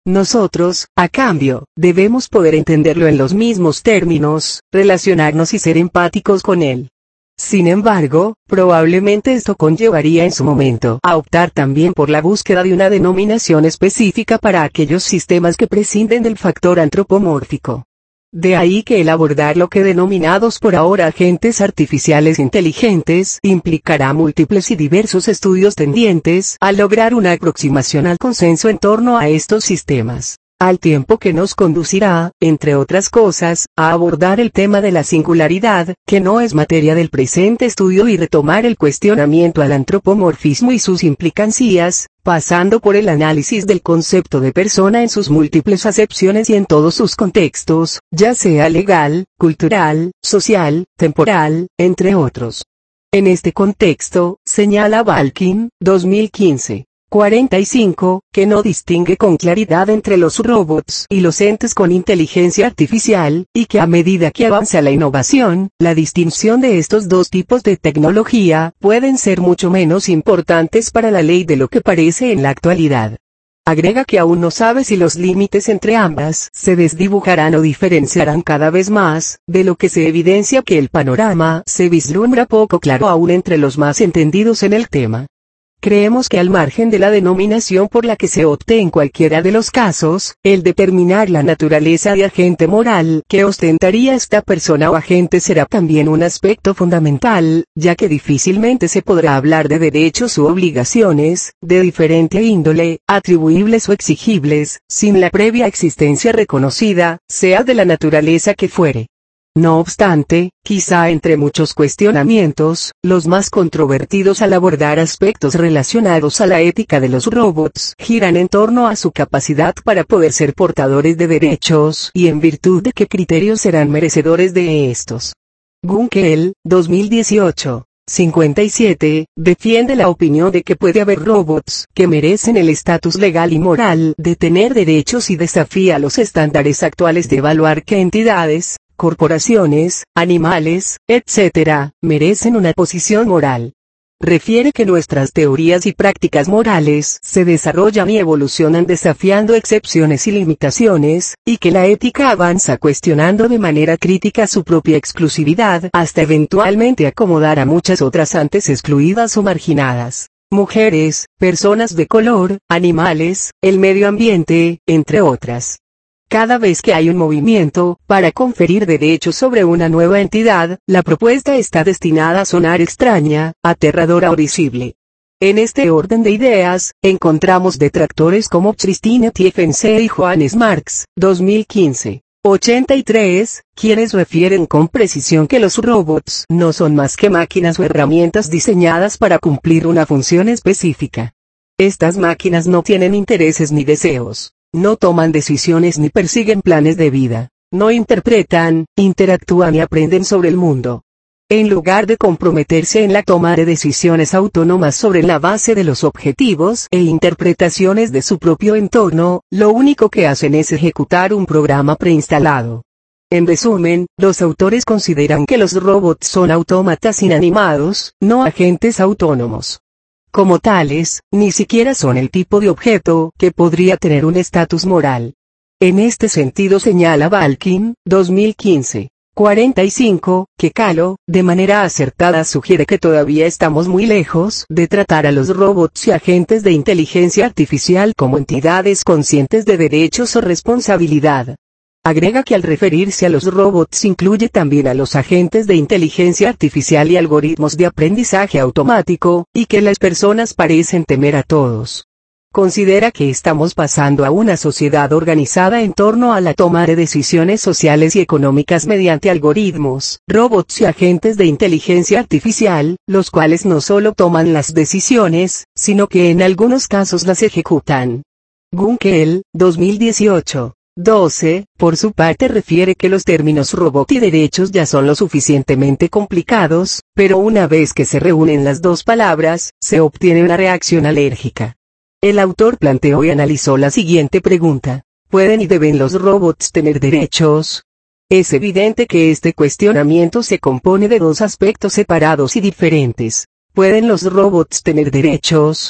Nosotros, a cambio, debemos poder entenderlo en los mismos términos, relacionarnos y ser empáticos con él. Sin embargo, probablemente esto conllevaría en su momento a optar también por la búsqueda de una denominación específica para aquellos sistemas que prescinden del factor antropomórfico. De ahí que el abordar lo que denominados por ahora agentes artificiales inteligentes implicará múltiples y diversos estudios tendientes a lograr una aproximación al consenso en torno a estos sistemas. Al tiempo que nos conducirá, entre otras cosas, a abordar el tema de la singularidad, que no es materia del presente estudio, y retomar el cuestionamiento al antropomorfismo y sus implicancias, pasando por el análisis del concepto de persona en sus múltiples acepciones y en todos sus contextos, ya sea legal, cultural, social, temporal, entre otros. En este contexto, señala Balkin, dos mil quince. cuarenta y cinco, que no distingue con claridad entre los robots y los entes con inteligencia artificial, y que a medida que avanza la innovación, la distinción de estos dos tipos de tecnología pueden ser mucho menos importantes para la ley de lo que parece en la actualidad. Agrega que aún no sabe si los límites entre ambas se desdibujarán o diferenciarán cada vez más, de lo que se evidencia que el panorama se vislumbra poco claro aún entre los más entendidos en el tema. Creemos que al margen de la denominación por la que se opte en cualquiera de los casos, el determinar la naturaleza de agente moral que ostentaría esta persona o agente será también un aspecto fundamental, ya que difícilmente se podrá hablar de derechos u obligaciones, de diferente índole, atribuibles o exigibles, sin la previa existencia reconocida, sea de la naturaleza que fuere. No obstante, quizá entre muchos cuestionamientos, los más controvertidos al abordar aspectos relacionados a la ética de los robots giran en torno a su capacidad para poder ser portadores de derechos y en virtud de qué criterios serán merecedores de estos. Gunkel, dos mil dieciocho. cincuenta y siete, defiende la opinión de que puede haber robots que merecen el estatus legal y moral de tener derechos y desafía los estándares actuales de evaluar qué entidades, corporaciones, animales, etcétera, merecen una posición moral. Refiere que nuestras teorías y prácticas morales se desarrollan y evolucionan desafiando excepciones y limitaciones, y que la ética avanza cuestionando de manera crítica su propia exclusividad hasta eventualmente acomodar a muchas otras antes excluidas o marginadas. Mujeres, personas de color, animales, el medio ambiente, entre otras. Cada vez que hay un movimiento para conferir derechos sobre una nueva entidad, la propuesta está destinada a sonar extraña, aterradora o risible. En este orden de ideas, encontramos detractores como Christine Tiefensee y Johannes Marx, dos mil quince. ochenta y tres, quienes refieren con precisión que los robots no son más que máquinas o herramientas diseñadas para cumplir una función específica. Estas máquinas no tienen intereses ni deseos. No toman decisiones ni persiguen planes de vida, no interpretan, interactúan y aprenden sobre el mundo. En lugar de comprometerse en la toma de decisiones autónomas sobre la base de los objetivos e interpretaciones de su propio entorno, lo único que hacen es ejecutar un programa preinstalado. En resumen, los autores consideran que los robots son autómatas inanimados, no agentes autónomos. Como tales, ni siquiera son el tipo de objeto que podría tener un estatus moral. En este sentido señala Balkin, dos mil quince. cuarenta y cinco, que Kahlo, de manera acertada sugiere que todavía estamos muy lejos de tratar a los robots y agentes de inteligencia artificial como entidades conscientes de derechos o responsabilidad. Agrega que al referirse a los robots incluye también a los agentes de inteligencia artificial y algoritmos de aprendizaje automático, y que las personas parecen temer a todos. Considera que estamos pasando a una sociedad organizada en torno a la toma de decisiones sociales y económicas mediante algoritmos, robots y agentes de inteligencia artificial, los cuales no solo toman las decisiones, sino que en algunos casos las ejecutan. Gunkel, dos mil dieciocho. doce, por su parte refiere que los términos robot y derechos ya son lo suficientemente complicados, pero una vez que se reúnen las dos palabras, se obtiene una reacción alérgica. El autor planteó y analizó la siguiente pregunta: ¿pueden y deben los robots tener derechos? Es evidente que este cuestionamiento se compone de dos aspectos separados y diferentes. ¿Pueden los robots tener derechos?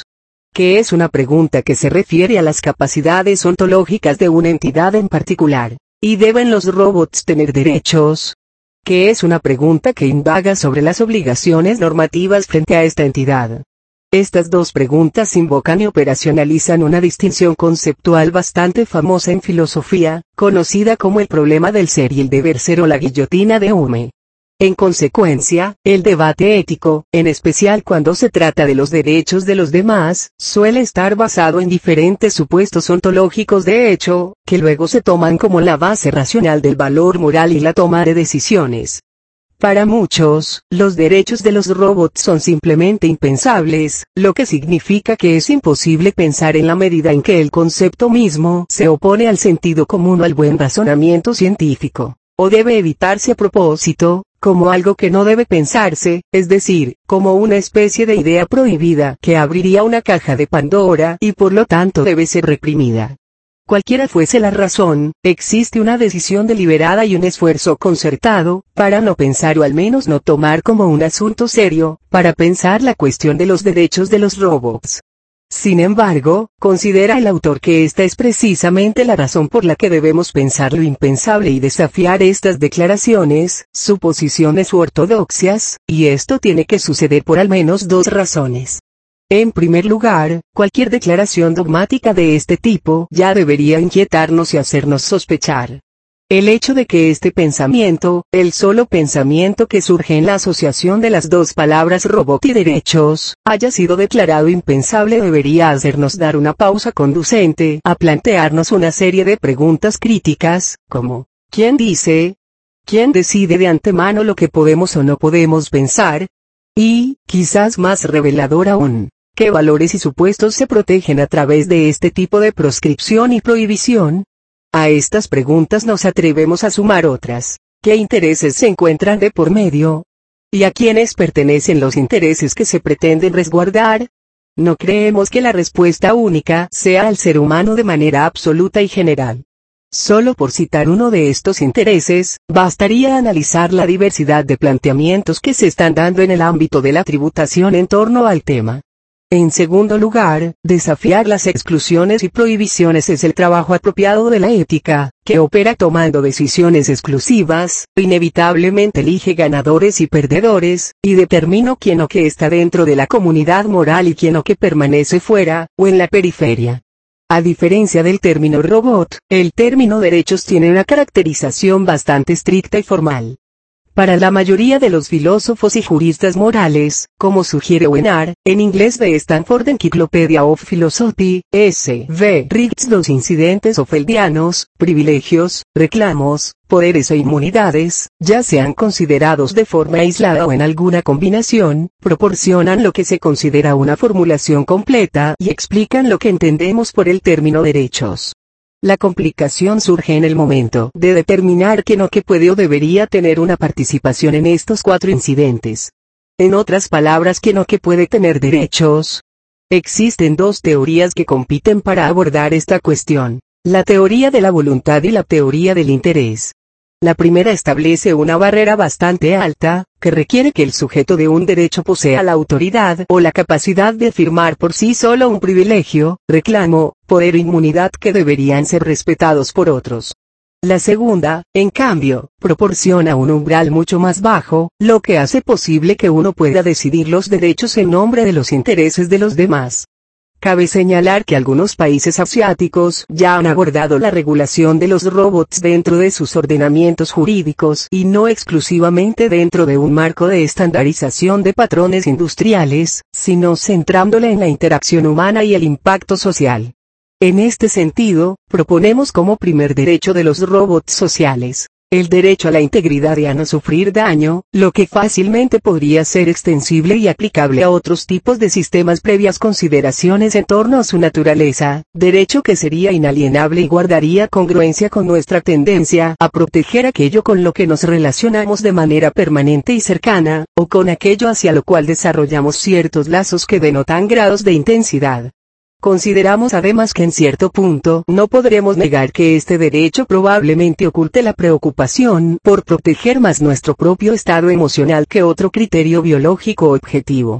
que es una pregunta que se refiere a las capacidades ontológicas de una entidad en particular. ¿Y deben los robots tener derechos? Que es una pregunta que indaga sobre las obligaciones normativas frente a esta entidad. Estas dos preguntas invocan y operacionalizan una distinción conceptual bastante famosa en filosofía, conocida como el problema del ser y el deber ser o la guillotina de Hume. En consecuencia, el debate ético, en especial cuando se trata de los derechos de los demás, suele estar basado en diferentes supuestos ontológicos de hecho, que luego se toman como la base racional del valor moral y la toma de decisiones. Para muchos, los derechos de los robots son simplemente impensables, lo que significa que es imposible pensar en la medida en que el concepto mismo se opone al sentido común o al buen razonamiento científico, o debe evitarse a propósito, como algo que no debe pensarse, es decir, como una especie de idea prohibida que abriría una caja de Pandora y por lo tanto debe ser reprimida. Cualquiera fuese la razón, existe una decisión deliberada y un esfuerzo concertado, para no pensar o al menos no tomar como un asunto serio, para pensar la cuestión de los derechos de los robots. Sin embargo, considera el autor que esta es precisamente la razón por la que debemos pensar lo impensable y desafiar estas declaraciones, suposiciones u ortodoxias, y esto tiene que suceder por al menos dos razones. En primer lugar, cualquier declaración dogmática de este tipo ya debería inquietarnos y hacernos sospechar. El hecho de que este pensamiento, el solo pensamiento que surge en la asociación de las dos palabras robot y derechos, haya sido declarado impensable debería hacernos dar una pausa conducente a plantearnos una serie de preguntas críticas, como, ¿quién dice? ¿Quién decide de antemano lo que podemos o no podemos pensar? Y, quizás más revelador aún, ¿qué valores y supuestos se protegen a través de este tipo de proscripción y prohibición? A estas preguntas nos atrevemos a sumar otras. ¿Qué intereses se encuentran de por medio? ¿Y a quiénes pertenecen los intereses que se pretenden resguardar? No creemos que la respuesta única sea al ser humano de manera absoluta y general. Solo por citar uno de estos intereses, bastaría analizar la diversidad de planteamientos que se están dando en el ámbito de la tributación en torno al tema. En segundo lugar, desafiar las exclusiones y prohibiciones es el trabajo apropiado de la ética, que opera tomando decisiones exclusivas, inevitablemente elige ganadores y perdedores, y determina quién o qué está dentro de la comunidad moral y quién o qué permanece fuera, o en la periferia. A diferencia del término robot, el término derechos tiene una caracterización bastante estricta y formal. Para la mayoría de los filósofos y juristas morales, como sugiere Wenar, en inglés de Stanford Encyclopedia of Philosophy, S. V. Riggs, los incidentes ofeldianos, privilegios, reclamos, poderes e inmunidades, ya sean considerados de forma aislada o en alguna combinación, proporcionan lo que se considera una formulación completa y explican lo que entendemos por el término derechos. La complicación surge en el momento de determinar quién o qué puede o debería tener una participación en estos cuatro incidentes. En otras palabras, quién o qué puede tener derechos. Existen dos teorías que compiten para abordar esta cuestión: la teoría de la voluntad y la teoría del interés. La primera establece una barrera bastante alta, que requiere que el sujeto de un derecho posea la autoridad o la capacidad de afirmar por sí solo un privilegio, reclamo, poder o inmunidad que deberían ser respetados por otros. La segunda, en cambio, proporciona un umbral mucho más bajo, lo que hace posible que uno pueda decidir los derechos en nombre de los intereses de los demás. Cabe señalar que algunos países asiáticos ya han abordado la regulación de los robots dentro de sus ordenamientos jurídicos y no exclusivamente dentro de un marco de estandarización de patrones industriales, sino centrándole en la interacción humana y el impacto social. En este sentido, proponemos como primer derecho de los robots sociales el derecho a la integridad y a no sufrir daño, lo que fácilmente podría ser extensible y aplicable a otros tipos de sistemas previas consideraciones en torno a su naturaleza, derecho que sería inalienable y guardaría congruencia con nuestra tendencia a proteger aquello con lo que nos relacionamos de manera permanente y cercana, o con aquello hacia lo cual desarrollamos ciertos lazos que denotan grados de intensidad. Consideramos además que en cierto punto no podremos negar que este derecho probablemente oculte la preocupación por proteger más nuestro propio estado emocional que otro criterio biológico objetivo.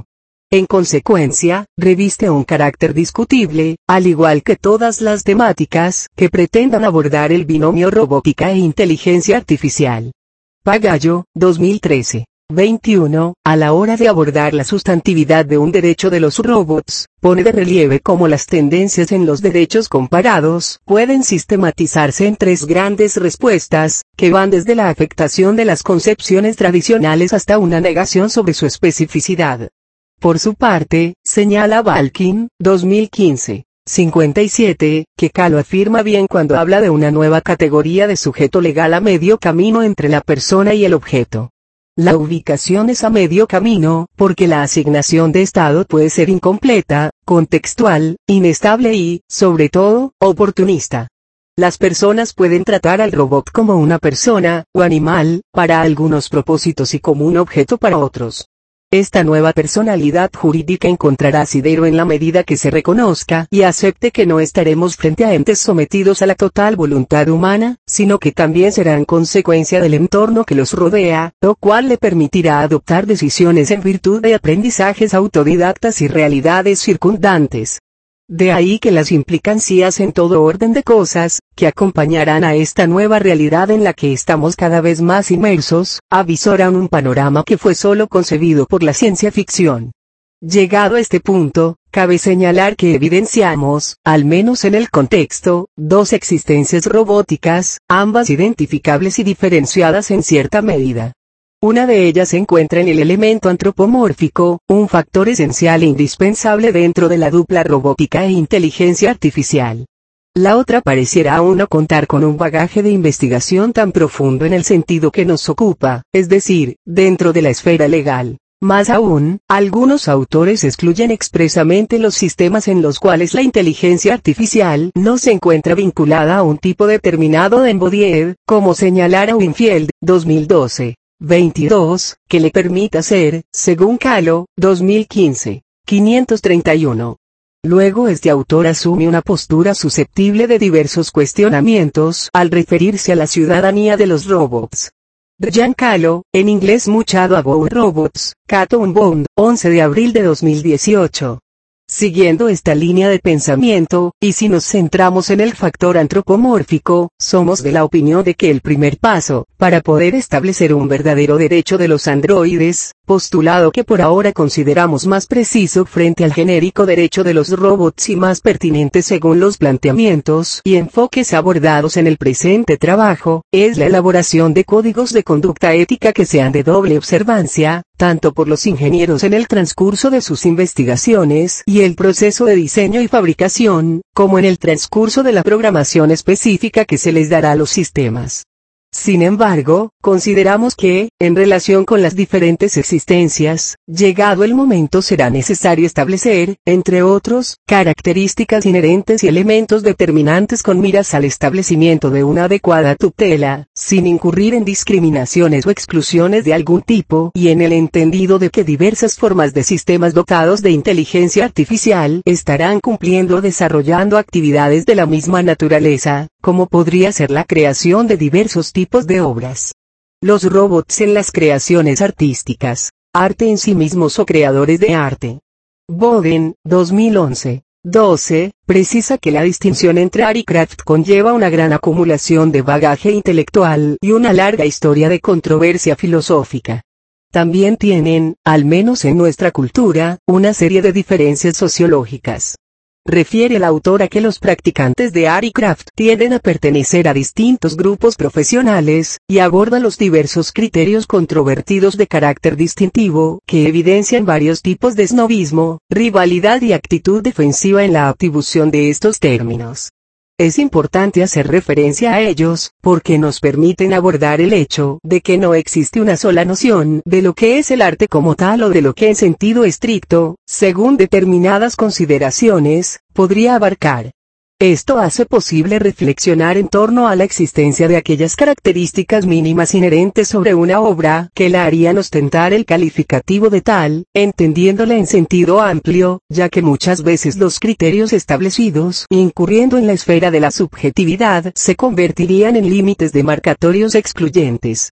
En consecuencia, reviste un carácter discutible, al igual que todas las temáticas que pretendan abordar el binomio robótica e inteligencia artificial. Pagallo, dos mil trece. veintiuno, a la hora de abordar la sustantividad de un derecho de los robots, pone de relieve cómo las tendencias en los derechos comparados pueden sistematizarse en tres grandes respuestas, que van desde la afectación de las concepciones tradicionales hasta una negación sobre su especificidad. Por su parte, señala Balkin, dos mil quince. cincuenta y siete, que Calo afirma bien cuando habla de una nueva categoría de sujeto legal a medio camino entre la persona y el objeto. La ubicación es a medio camino, porque la asignación de estado puede ser incompleta, contextual, inestable y, sobre todo, oportunista. Las personas pueden tratar al robot como una persona, o animal, para algunos propósitos y como un objeto para otros. Esta nueva personalidad jurídica encontrará asidero en la medida que se reconozca y acepte que no estaremos frente a entes sometidos a la total voluntad humana, sino que también serán consecuencia del entorno que los rodea, lo cual le permitirá adoptar decisiones en virtud de aprendizajes autodidactas y realidades circundantes. De ahí que las implicancias en todo orden de cosas, que acompañarán a esta nueva realidad en la que estamos cada vez más inmersos, avisoran un panorama que fue solo concebido por la ciencia ficción. Llegado a este punto, cabe señalar que evidenciamos, al menos en el contexto, dos existencias robóticas, ambas identificables y diferenciadas en cierta medida. Una de ellas se encuentra en el elemento antropomórfico, un factor esencial e indispensable dentro de la dupla robótica e inteligencia artificial. La otra pareciera aún no contar con un bagaje de investigación tan profundo en el sentido que nos ocupa, es decir, dentro de la esfera legal. Más aún, algunos autores excluyen expresamente los sistemas en los cuales la inteligencia artificial no se encuentra vinculada a un tipo determinado de embodied, como señalara Winfield, dos mil doce. veintidós, que le permita ser, según Calo, dos mil quince, quinientos treinta y uno. Luego este autor asume una postura susceptible de diversos cuestionamientos al referirse a la ciudadanía de los robots. Ryan Calo, en inglés Muchado About Robots, Cato Unbound, once de abril de dos mil dieciocho. Siguiendo esta línea de pensamiento, y si nos centramos en el factor antropomórfico, somos de la opinión de que el primer paso, para poder establecer un verdadero derecho de los androides, postulado que por ahora consideramos más preciso frente al genérico derecho de los robots y más pertinente según los planteamientos y enfoques abordados en el presente trabajo, es la elaboración de códigos de conducta ética que sean de doble observancia, tanto por los ingenieros en el transcurso de sus investigaciones y el proceso de diseño y fabricación, como en el transcurso de la programación específica que se les dará a los sistemas. Sin embargo, consideramos que, en relación con las diferentes existencias, llegado el momento será necesario establecer, entre otros, características inherentes y elementos determinantes con miras al establecimiento de una adecuada tutela, sin incurrir en discriminaciones o exclusiones de algún tipo y en el entendido de que diversas formas de sistemas dotados de inteligencia artificial estarán cumpliendo o desarrollando actividades de la misma naturaleza, como podría ser la creación de diversos tipos de obras. Los robots en las creaciones artísticas, arte en sí mismos o creadores de arte. Boden, dos mil once. doce, precisa que la distinción entre art y craft conlleva una gran acumulación de bagaje intelectual y una larga historia de controversia filosófica. También tienen, al menos en nuestra cultura, una serie de diferencias sociológicas. Refiere el autor a que los practicantes de art y craft tienden a pertenecer a distintos grupos profesionales, y aborda los diversos criterios controvertidos de carácter distintivo, que evidencian varios tipos de snobismo, rivalidad y actitud defensiva en la atribución de estos términos. Es importante hacer referencia a ellos, porque nos permiten abordar el hecho de que no existe una sola noción de lo que es el arte como tal o de lo que en sentido estricto, según determinadas consideraciones, podría abarcar. Esto hace posible reflexionar en torno a la existencia de aquellas características mínimas inherentes sobre una obra que la harían ostentar el calificativo de tal, entendiéndola en sentido amplio, ya que muchas veces los criterios establecidos, incurriendo en la esfera de la subjetividad, se convertirían en límites demarcatorios excluyentes.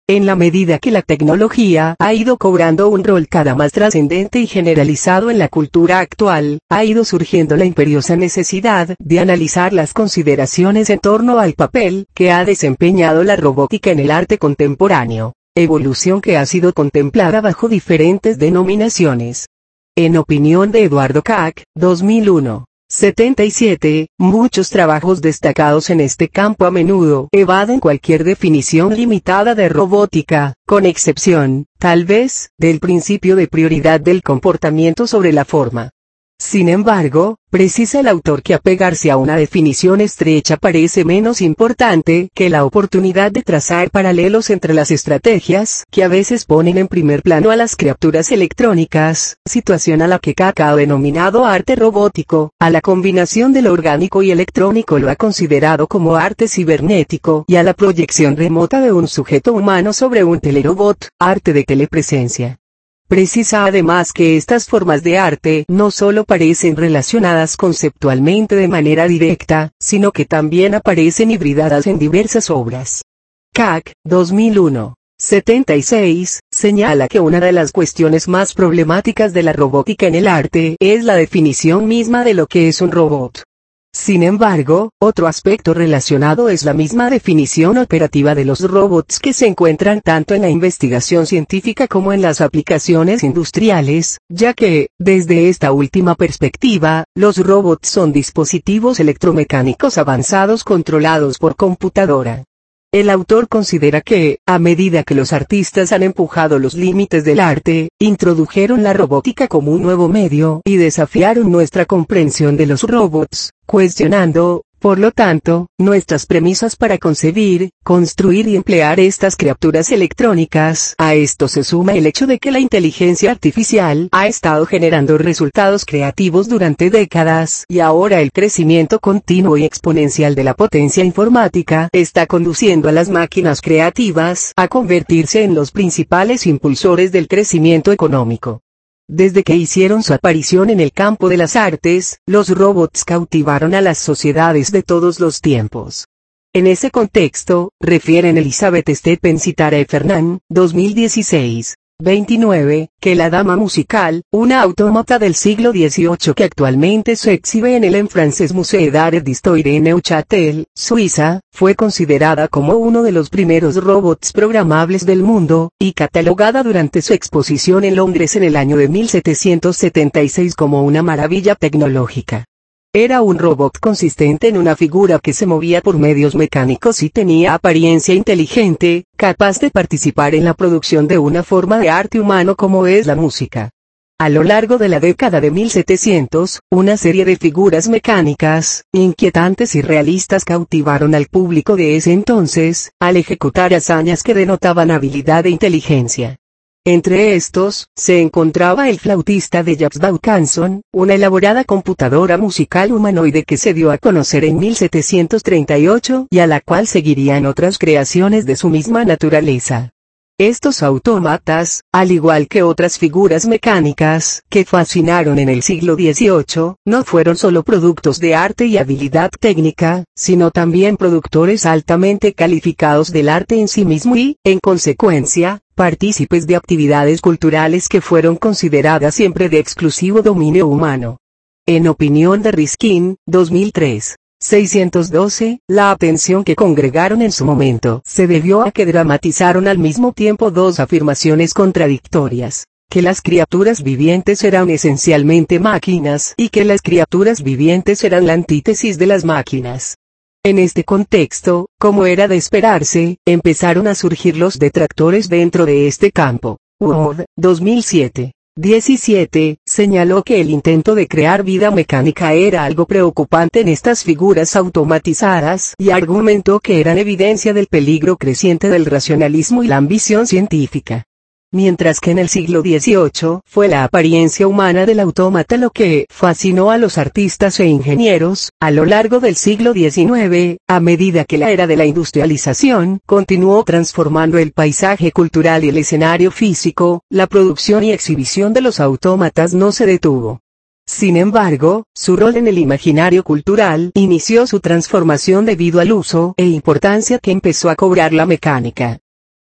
En la medida que la tecnología ha ido cobrando un rol cada más trascendente y generalizado en la cultura actual, ha ido surgiendo la imperiosa necesidad de analizar las consideraciones en torno al papel que ha desempeñado la robótica en el arte contemporáneo, evolución que ha sido contemplada bajo diferentes denominaciones. En opinión de Eduardo Kac, dos mil uno. setenta y siete, muchos trabajos destacados en este campo a menudo evaden cualquier definición limitada de robótica, con excepción, tal vez, del principio de prioridad del comportamiento sobre la forma. Sin embargo, precisa el autor que apegarse a una definición estrecha parece menos importante que la oportunidad de trazar paralelos entre las estrategias que a veces ponen en primer plano a las criaturas electrónicas, situación a la que Kac ha denominado arte robótico, a la combinación de lo orgánico y electrónico lo ha considerado como arte cibernético y a la proyección remota de un sujeto humano sobre un telerobot, arte de telepresencia. Precisa además que estas formas de arte no solo parecen relacionadas conceptualmente de manera directa, sino que también aparecen hibridadas en diversas obras. Kac, dos mil uno. setenta y seis, señala que una de las cuestiones más problemáticas de la robótica en el arte es la definición misma de lo que es un robot. Sin embargo, otro aspecto relacionado es la misma definición operativa de los robots que se encuentran tanto en la investigación científica como en las aplicaciones industriales, ya que, desde esta última perspectiva, los robots son dispositivos electromecánicos avanzados controlados por computadora. El autor considera que, a medida que los artistas han empujado los límites del arte, introdujeron la robótica como un nuevo medio y desafiaron nuestra comprensión de los robots, cuestionando, por lo tanto, nuestras premisas para concebir, construir y emplear estas criaturas electrónicas. A esto se suma el hecho de que la inteligencia artificial ha estado generando resultados creativos durante décadas y ahora el crecimiento continuo y exponencial de la potencia informática está conduciendo a las máquinas creativas a convertirse en los principales impulsores del crecimiento económico. Desde que hicieron su aparición en el campo de las artes, los robots cautivaron a las sociedades de todos los tiempos. En ese contexto, refieren Elizabeth Stephens y Tara Heffernan, dos mil dieciséis, veintinueve, que la dama musical, una autómata del siglo dieciocho que actualmente se exhibe en el En Frances Musée d'Art d'Histoire en Neuchâtel, Suiza, fue considerada como uno de los primeros robots programables del mundo, y catalogada durante su exposición en Londres en el año de mil setecientos setenta y seis como una maravilla tecnológica. Era un robot consistente en una figura que se movía por medios mecánicos y tenía apariencia inteligente, capaz de participar en la producción de una forma de arte humano como es la música. A lo largo de la década de mil setecientos, una serie de figuras mecánicas, inquietantes y realistas cautivaron al público de ese entonces, al ejecutar hazañas que denotaban habilidad e inteligencia. Entre estos, se encontraba el flautista de Jazz Vaucanson, una elaborada computadora musical humanoide que se dio a conocer en mil setecientos treinta y ocho y a la cual seguirían otras creaciones de su misma naturaleza. Estos autómatas, al igual que otras figuras mecánicas que fascinaron en el siglo dieciocho, no fueron solo productos de arte y habilidad técnica, sino también productores altamente calificados del arte en sí mismo y, en consecuencia, partícipes de actividades culturales que fueron consideradas siempre de exclusivo dominio humano. En opinión de Riskin, dos mil tres. seiscientos doce, la atención que congregaron en su momento se debió a que dramatizaron al mismo tiempo dos afirmaciones contradictorias, que las criaturas vivientes eran esencialmente máquinas y que las criaturas vivientes eran la antítesis de las máquinas. En este contexto, como era de esperarse, empezaron a surgir los detractores dentro de este campo. Wood, dos mil siete. diecisiete, señaló que el intento de crear vida mecánica era algo preocupante en estas figuras automatizadas y argumentó que eran evidencia del peligro creciente del racionalismo y la ambición científica. Mientras que en el siglo dieciocho fue la apariencia humana del autómata lo que fascinó a los artistas e ingenieros, a lo largo del siglo diecinueve, a medida que la era de la industrialización continuó transformando el paisaje cultural y el escenario físico, la producción y exhibición de los autómatas no se detuvo. Sin embargo, su rol en el imaginario cultural inició su transformación debido al uso e importancia que empezó a cobrar la mecánica.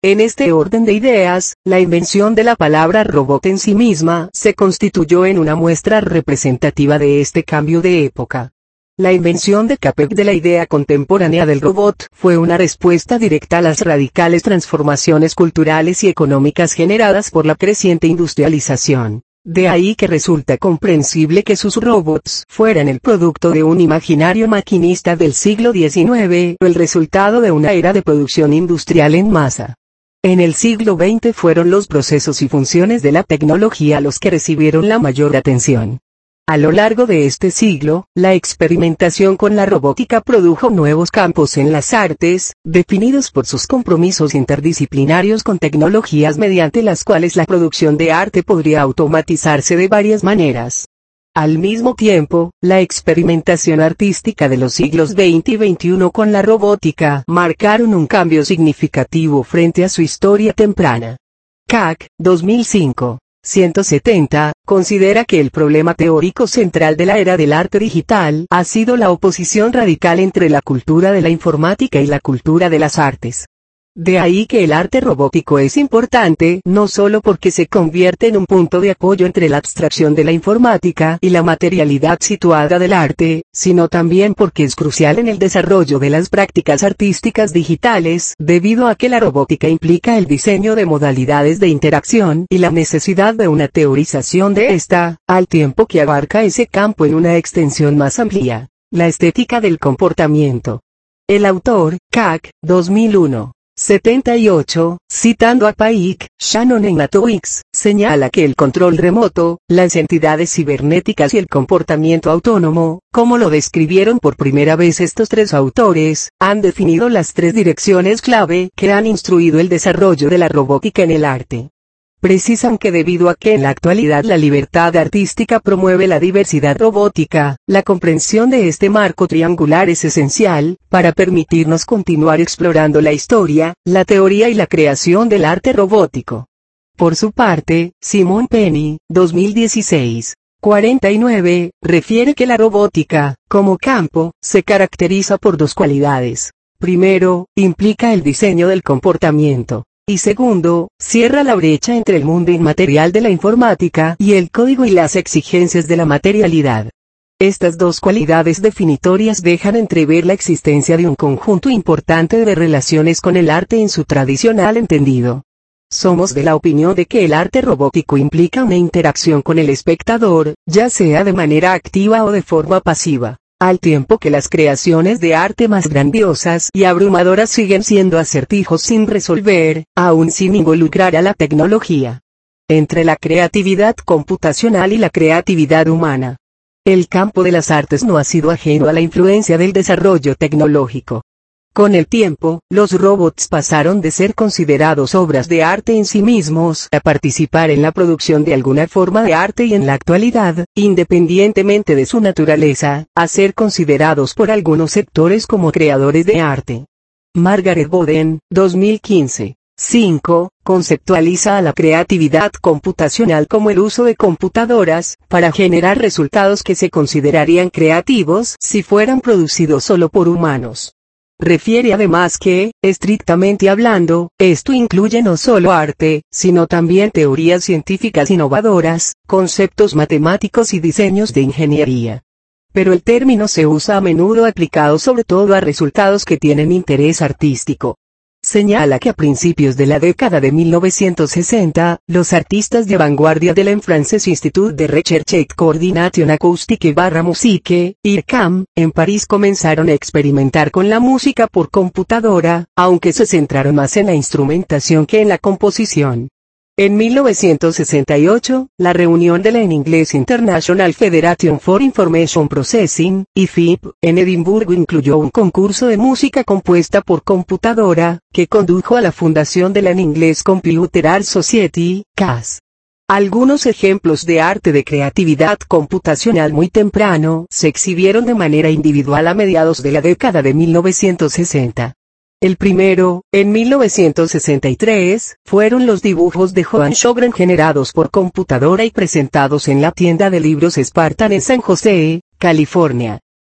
En este orden de ideas, la invención de la palabra robot en sí misma se constituyó en una muestra representativa de este cambio de época. La invención de Capek de la idea contemporánea del robot fue una respuesta directa a las radicales transformaciones culturales y económicas generadas por la creciente industrialización. De ahí que resulta comprensible que sus robots fueran el producto de un imaginario maquinista del siglo diecinueve o el resultado de una era de producción industrial en masa. En el siglo veinte fueron los procesos y funciones de la tecnología los que recibieron la mayor atención. A lo largo de este siglo, la experimentación con la robótica produjo nuevos campos en las artes, definidos por sus compromisos interdisciplinarios con tecnologías mediante las cuales la producción de arte podría automatizarse de varias maneras. Al mismo tiempo, la experimentación artística de los siglos veinte y veintiuno con la robótica marcaron un cambio significativo frente a su historia temprana. Kac, dos mil cinco, ciento setenta, considera que el problema teórico central de la era del arte digital ha sido la oposición radical entre la cultura de la informática y la cultura de las artes. De ahí que el arte robótico es importante, no solo porque se convierte en un punto de apoyo entre la abstracción de la informática y la materialidad situada del arte, sino también porque es crucial en el desarrollo de las prácticas artísticas digitales, debido a que la robótica implica el diseño de modalidades de interacción y la necesidad de una teorización de esta, al tiempo que abarca ese campo en una extensión más amplia, la estética del comportamiento. El autor, Kac, dos mil uno. setenta y ocho, citando a Paik, Shannon en Natowix, señala que el control remoto, las entidades cibernéticas y el comportamiento autónomo, como lo describieron por primera vez estos tres autores, han definido las tres direcciones clave que han instruido el desarrollo de la robótica en el arte. Precisan que debido a que en la actualidad la libertad artística promueve la diversidad robótica, la comprensión de este marco triangular es esencial, para permitirnos continuar explorando la historia, la teoría y la creación del arte robótico. Por su parte, Simon Penny, dos mil dieciséis, cuarenta y nueve, refiere que la robótica, como campo, se caracteriza por dos cualidades. Primero, implica el diseño del comportamiento. Y segundo, cierra la brecha entre el mundo inmaterial de la informática y el código y las exigencias de la materialidad. Estas dos cualidades definitorias dejan entrever la existencia de un conjunto importante de relaciones con el arte en su tradicional entendido. Somos de la opinión de que el arte robótico implica una interacción con el espectador, ya sea de manera activa o de forma pasiva. Al tiempo que las creaciones de arte más grandiosas y abrumadoras siguen siendo acertijos sin resolver, aún sin involucrar a la tecnología. Entre la creatividad computacional y la creatividad humana. El campo de las artes no ha sido ajeno a la influencia del desarrollo tecnológico. Con el tiempo, los robots pasaron de ser considerados obras de arte en sí mismos a participar en la producción de alguna forma de arte y en la actualidad, independientemente de su naturaleza, a ser considerados por algunos sectores como creadores de arte. Margaret Boden, dos mil quince. cinco. Conceptualiza a la creatividad computacional como el uso de computadoras para generar resultados que se considerarían creativos si fueran producidos solo por humanos. Refiere además que, estrictamente hablando, esto incluye no solo arte, sino también teorías científicas innovadoras, conceptos matemáticos y diseños de ingeniería. Pero el término se usa a menudo aplicado sobre todo a resultados que tienen interés artístico. Señala que a principios de la década de mil novecientos sesenta, los artistas de vanguardia del Frances Institut de Recherche et Coordination Acoustique barra Musique, I R C A M, en París comenzaron a experimentar con la música por computadora, aunque se centraron más en la instrumentación que en la composición. En mil novecientos sesenta y ocho, la reunión de la en inglés International Federation for Information Processing, I F I P, en Edimburgo incluyó un concurso de música compuesta por computadora, que condujo a la fundación de la en inglés Computer Art Society, C A S. Algunos ejemplos de arte de creatividad computacional muy temprano se exhibieron de manera individual a mediados de la década de mil novecientos sesenta. El primero, en mil novecientos sesenta y tres, fueron los dibujos de Joan Shogren generados por computadora y presentados en la tienda de libros Spartan en San José, California.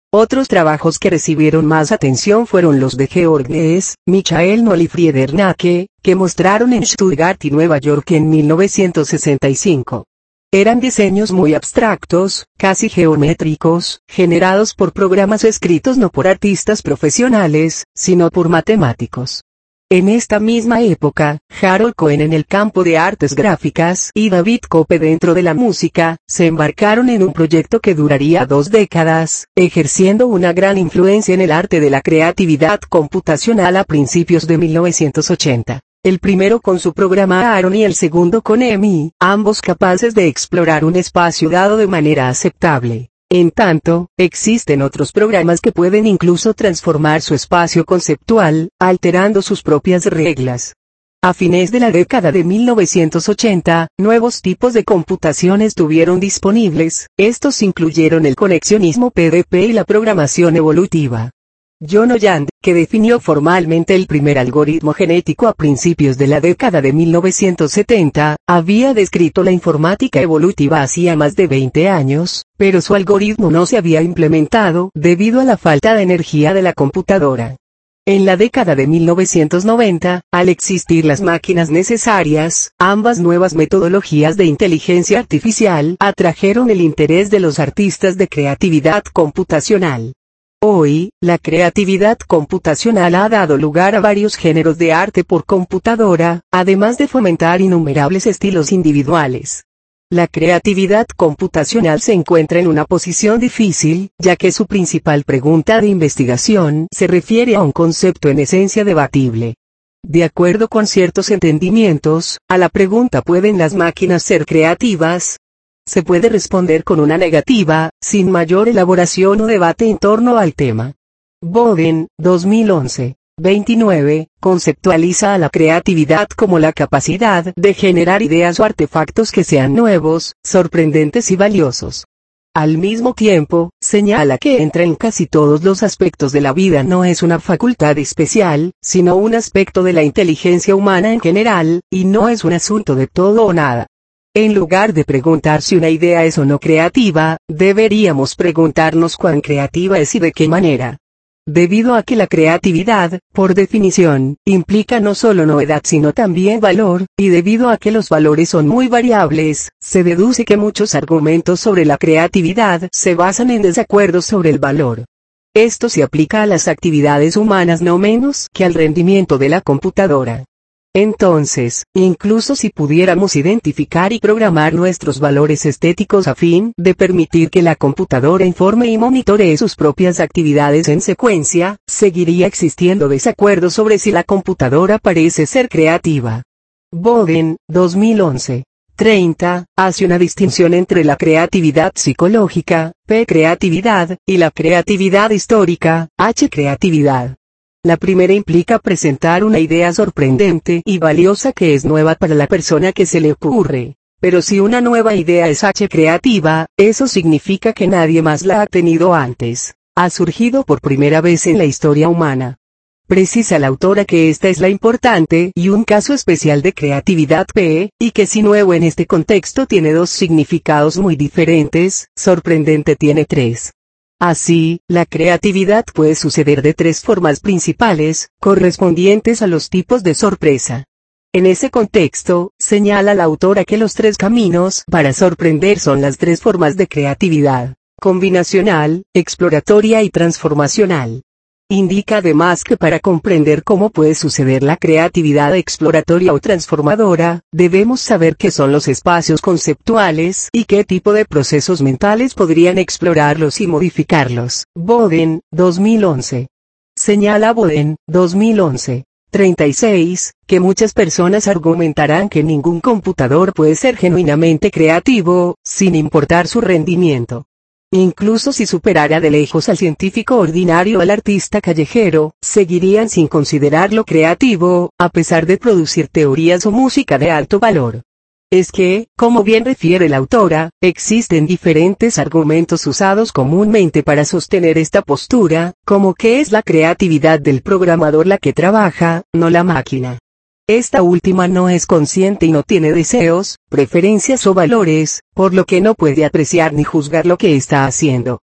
Otros trabajos que recibieron más atención fueron los de Georg Hess, Michael Knoll y Frieder Nacke, que mostraron en Stuttgart y Nueva York en mil novecientos sesenta y cinco. Eran diseños muy abstractos, casi geométricos, generados por programas escritos no por artistas profesionales, sino por matemáticos. En esta misma época, Harold Cohen en el campo de artes gráficas y David Cope dentro de la música, se embarcaron en un proyecto que duraría dos décadas, ejerciendo una gran influencia en el arte de la creatividad computacional a principios de mil novecientos ochenta. El primero con su programa Aaron y el segundo con E M I, ambos capaces de explorar un espacio dado de manera aceptable. En tanto, existen otros programas que pueden incluso transformar su espacio conceptual, alterando sus propias reglas. A fines de la década de mil novecientos ochenta, nuevos tipos de computación estuvieron disponibles, estos incluyeron el conexionismo P D P y la programación evolutiva. John Holland, que definió formalmente el primer algoritmo genético a principios de la década de mil novecientos setenta, había descrito la informática evolutiva hacía más de veinte años, pero su algoritmo no se había implementado debido a la falta de energía de la computadora. En la década de mil novecientos noventa, al existir las máquinas necesarias, ambas nuevas metodologías de inteligencia artificial atrajeron el interés de los artistas de creatividad computacional. Hoy, la creatividad computacional ha dado lugar a varios géneros de arte por computadora, además de fomentar innumerables estilos individuales. La creatividad computacional se encuentra en una posición difícil, ya que su principal pregunta de investigación se refiere a un concepto en esencia debatible. De acuerdo con ciertos entendimientos, a la pregunta ¿pueden las máquinas ser creativas?, se puede responder con una negativa, sin mayor elaboración o debate en torno al tema. Boden, dos mil once, veintinueve, conceptualiza a la creatividad como la capacidad de generar ideas o artefactos que sean nuevos, sorprendentes y valiosos. Al mismo tiempo, señala que entra en casi todos los aspectos de la vida, no es una facultad especial, sino un aspecto de la inteligencia humana en general, y no es un asunto de todo o nada. En lugar de preguntar si una idea es o no creativa, deberíamos preguntarnos cuán creativa es y de qué manera. Debido a que la creatividad, por definición, implica no solo novedad sino también valor, y debido a que los valores son muy variables, se deduce que muchos argumentos sobre la creatividad se basan en desacuerdos sobre el valor. Esto se aplica a las actividades humanas no menos que al rendimiento de la computadora. Entonces, incluso si pudiéramos identificar y programar nuestros valores estéticos a fin de permitir que la computadora informe y monitoree sus propias actividades en secuencia, seguiría existiendo desacuerdo sobre si la computadora parece ser creativa. Boden, dos mil once, treinta, hace una distinción entre la creatividad psicológica, P creatividad, y la creatividad histórica, H creatividad. La primera implica presentar una idea sorprendente y valiosa que es nueva para la persona que se le ocurre. Pero si una nueva idea es H creativa, eso significa que nadie más la ha tenido antes. Ha surgido por primera vez en la historia humana. Precisa la autora que esta es la importante y un caso especial de creatividad P, y que si nuevo en este contexto tiene dos significados muy diferentes, sorprendente tiene tres. Así, la creatividad puede suceder de tres formas principales, correspondientes a los tipos de sorpresa. En ese contexto, señala la autora que los tres caminos para sorprender son las tres formas de creatividad: combinacional, exploratoria y transformacional. Indica además que para comprender cómo puede suceder la creatividad exploratoria o transformadora, debemos saber qué son los espacios conceptuales y qué tipo de procesos mentales podrían explorarlos y modificarlos. Boden, dos mil once. Señala Boden, dos mil once, treinta y seis, que muchas personas argumentarán que ningún computador puede ser genuinamente creativo, sin importar su rendimiento. Incluso si superara de lejos al científico ordinario o al artista callejero, seguirían sin considerarlo creativo, a pesar de producir teorías o música de alto valor. Es que, como bien refiere la autora, existen diferentes argumentos usados comúnmente para sostener esta postura, como que es la creatividad del programador la que trabaja, no la máquina. Esta última no es consciente y no tiene deseos, preferencias o valores, por lo que no puede apreciar ni juzgar lo que está haciendo.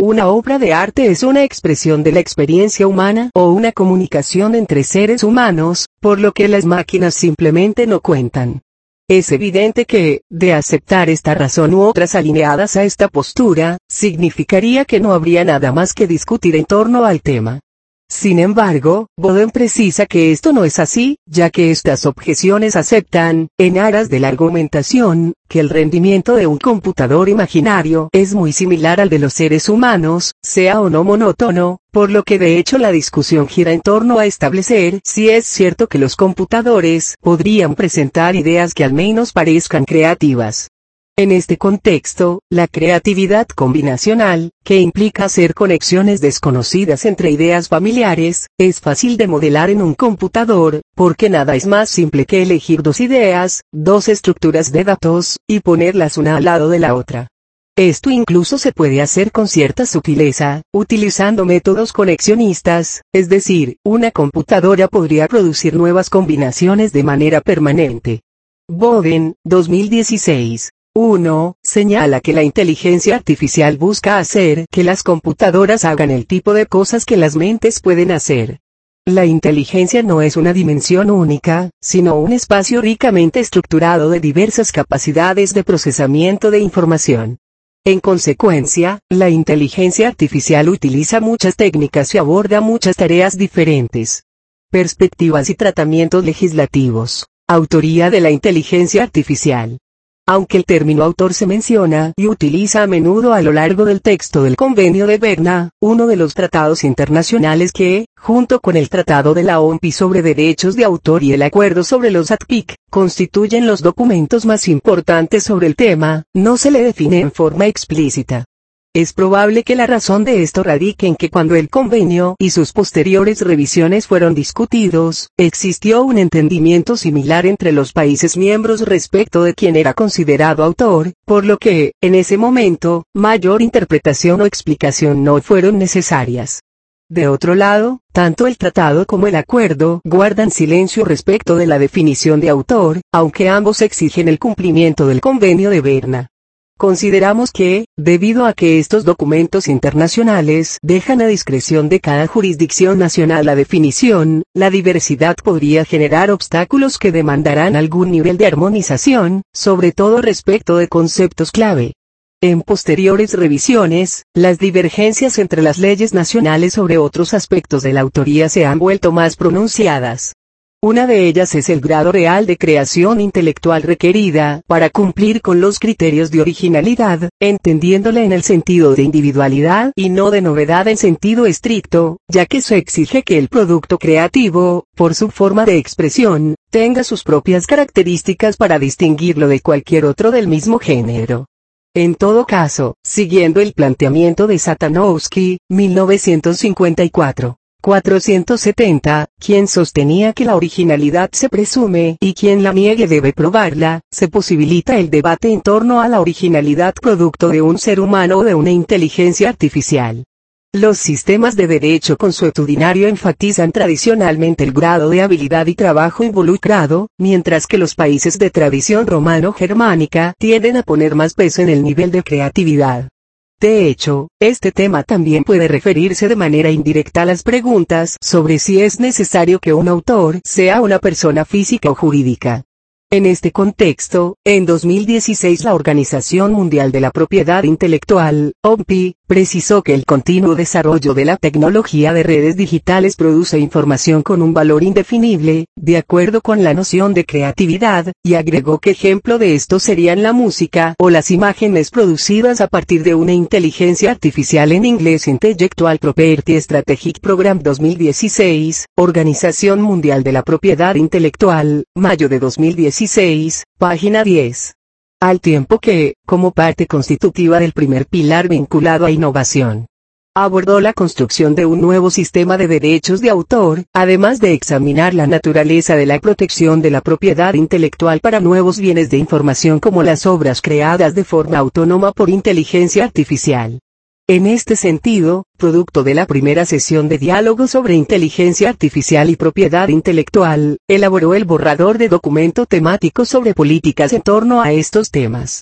Una obra de arte es una expresión de la experiencia humana o una comunicación entre seres humanos, por lo que las máquinas simplemente no cuentan. Es evidente que, de aceptar esta razón u otras alineadas a esta postura, significaría que no habría nada más que discutir en torno al tema. Sin embargo, Boden precisa que esto no es así, ya que estas objeciones aceptan, en aras de la argumentación, que el rendimiento de un computador imaginario es muy similar al de los seres humanos, sea o no monótono, por lo que de hecho la discusión gira en torno a establecer si es cierto que los computadores podrían presentar ideas que al menos parezcan creativas. En este contexto, la creatividad combinacional, que implica hacer conexiones desconocidas entre ideas familiares, es fácil de modelar en un computador, porque nada es más simple que elegir dos ideas, dos estructuras de datos, y ponerlas una al lado de la otra. Esto incluso se puede hacer con cierta sutileza, utilizando métodos conexionistas, es decir, una computadora podría producir nuevas combinaciones de manera permanente. Boden, dos mil dieciséis. uno. Señala que la inteligencia artificial busca hacer que las computadoras hagan el tipo de cosas que las mentes pueden hacer. La inteligencia no es una dimensión única, sino un espacio ricamente estructurado de diversas capacidades de procesamiento de información. En consecuencia, la inteligencia artificial utiliza muchas técnicas y aborda muchas tareas diferentes. Perspectivas y tratamientos legislativos. Autoría de la inteligencia artificial. Aunque el término autor se menciona y utiliza a menudo a lo largo del texto del Convenio de Berna, uno de los tratados internacionales que, junto con el Tratado de la O M P I sobre derechos de autor y el Acuerdo sobre los A T P I C, constituyen los documentos más importantes sobre el tema, no se le define en forma explícita. Es probable que la razón de esto radique en que cuando el convenio y sus posteriores revisiones fueron discutidos, existió un entendimiento similar entre los países miembros respecto de quién era considerado autor, por lo que, en ese momento, mayor interpretación o explicación no fueron necesarias. De otro lado, tanto el tratado como el acuerdo guardan silencio respecto de la definición de autor, aunque ambos exigen el cumplimiento del Convenio de Berna. Consideramos que, debido a que estos documentos internacionales dejan a discreción de cada jurisdicción nacional la definición, la diversidad podría generar obstáculos que demandarán algún nivel de armonización, sobre todo respecto de conceptos clave. En posteriores revisiones, las divergencias entre las leyes nacionales sobre otros aspectos de la autoría se han vuelto más pronunciadas. Una de ellas es el grado real de creación intelectual requerida para cumplir con los criterios de originalidad, entendiéndole en el sentido de individualidad y no de novedad en sentido estricto, ya que se exige que el producto creativo, por su forma de expresión, tenga sus propias características para distinguirlo de cualquier otro del mismo género. En todo caso, siguiendo el planteamiento de Satanowski, mil novecientos cincuenta y cuatro. cuatrocientos setenta, quien sostenía que la originalidad se presume y quien la niegue debe probarla, se posibilita el debate en torno a la originalidad producto de un ser humano o de una inteligencia artificial. Los sistemas de derecho consuetudinario enfatizan tradicionalmente el grado de habilidad y trabajo involucrado, mientras que los países de tradición romano-germánica tienden a poner más peso en el nivel de creatividad. De hecho, este tema también puede referirse de manera indirecta a las preguntas sobre si es necesario que un autor sea una persona física o jurídica. En este contexto, en dos mil dieciséis la Organización Mundial de la Propiedad Intelectual, O M P I, precisó que el continuo desarrollo de la tecnología de redes digitales produce información con un valor indefinible, de acuerdo con la noción de creatividad, y agregó que ejemplo de esto serían la música o las imágenes producidas a partir de una inteligencia artificial, en inglés Intellectual Property Strategic Program dos mil dieciséis, Organización Mundial de la Propiedad Intelectual, mayo de dos mil dieciséis, página diez. Al tiempo que, como parte constitutiva del primer pilar vinculado a innovación, abordó la construcción de un nuevo sistema de derechos de autor, además de examinar la naturaleza de la protección de la propiedad intelectual para nuevos bienes de información como las obras creadas de forma autónoma por inteligencia artificial. En este sentido, producto de la primera sesión de diálogo sobre inteligencia artificial y propiedad intelectual, elaboró el borrador de documento temático sobre políticas en torno a estos temas.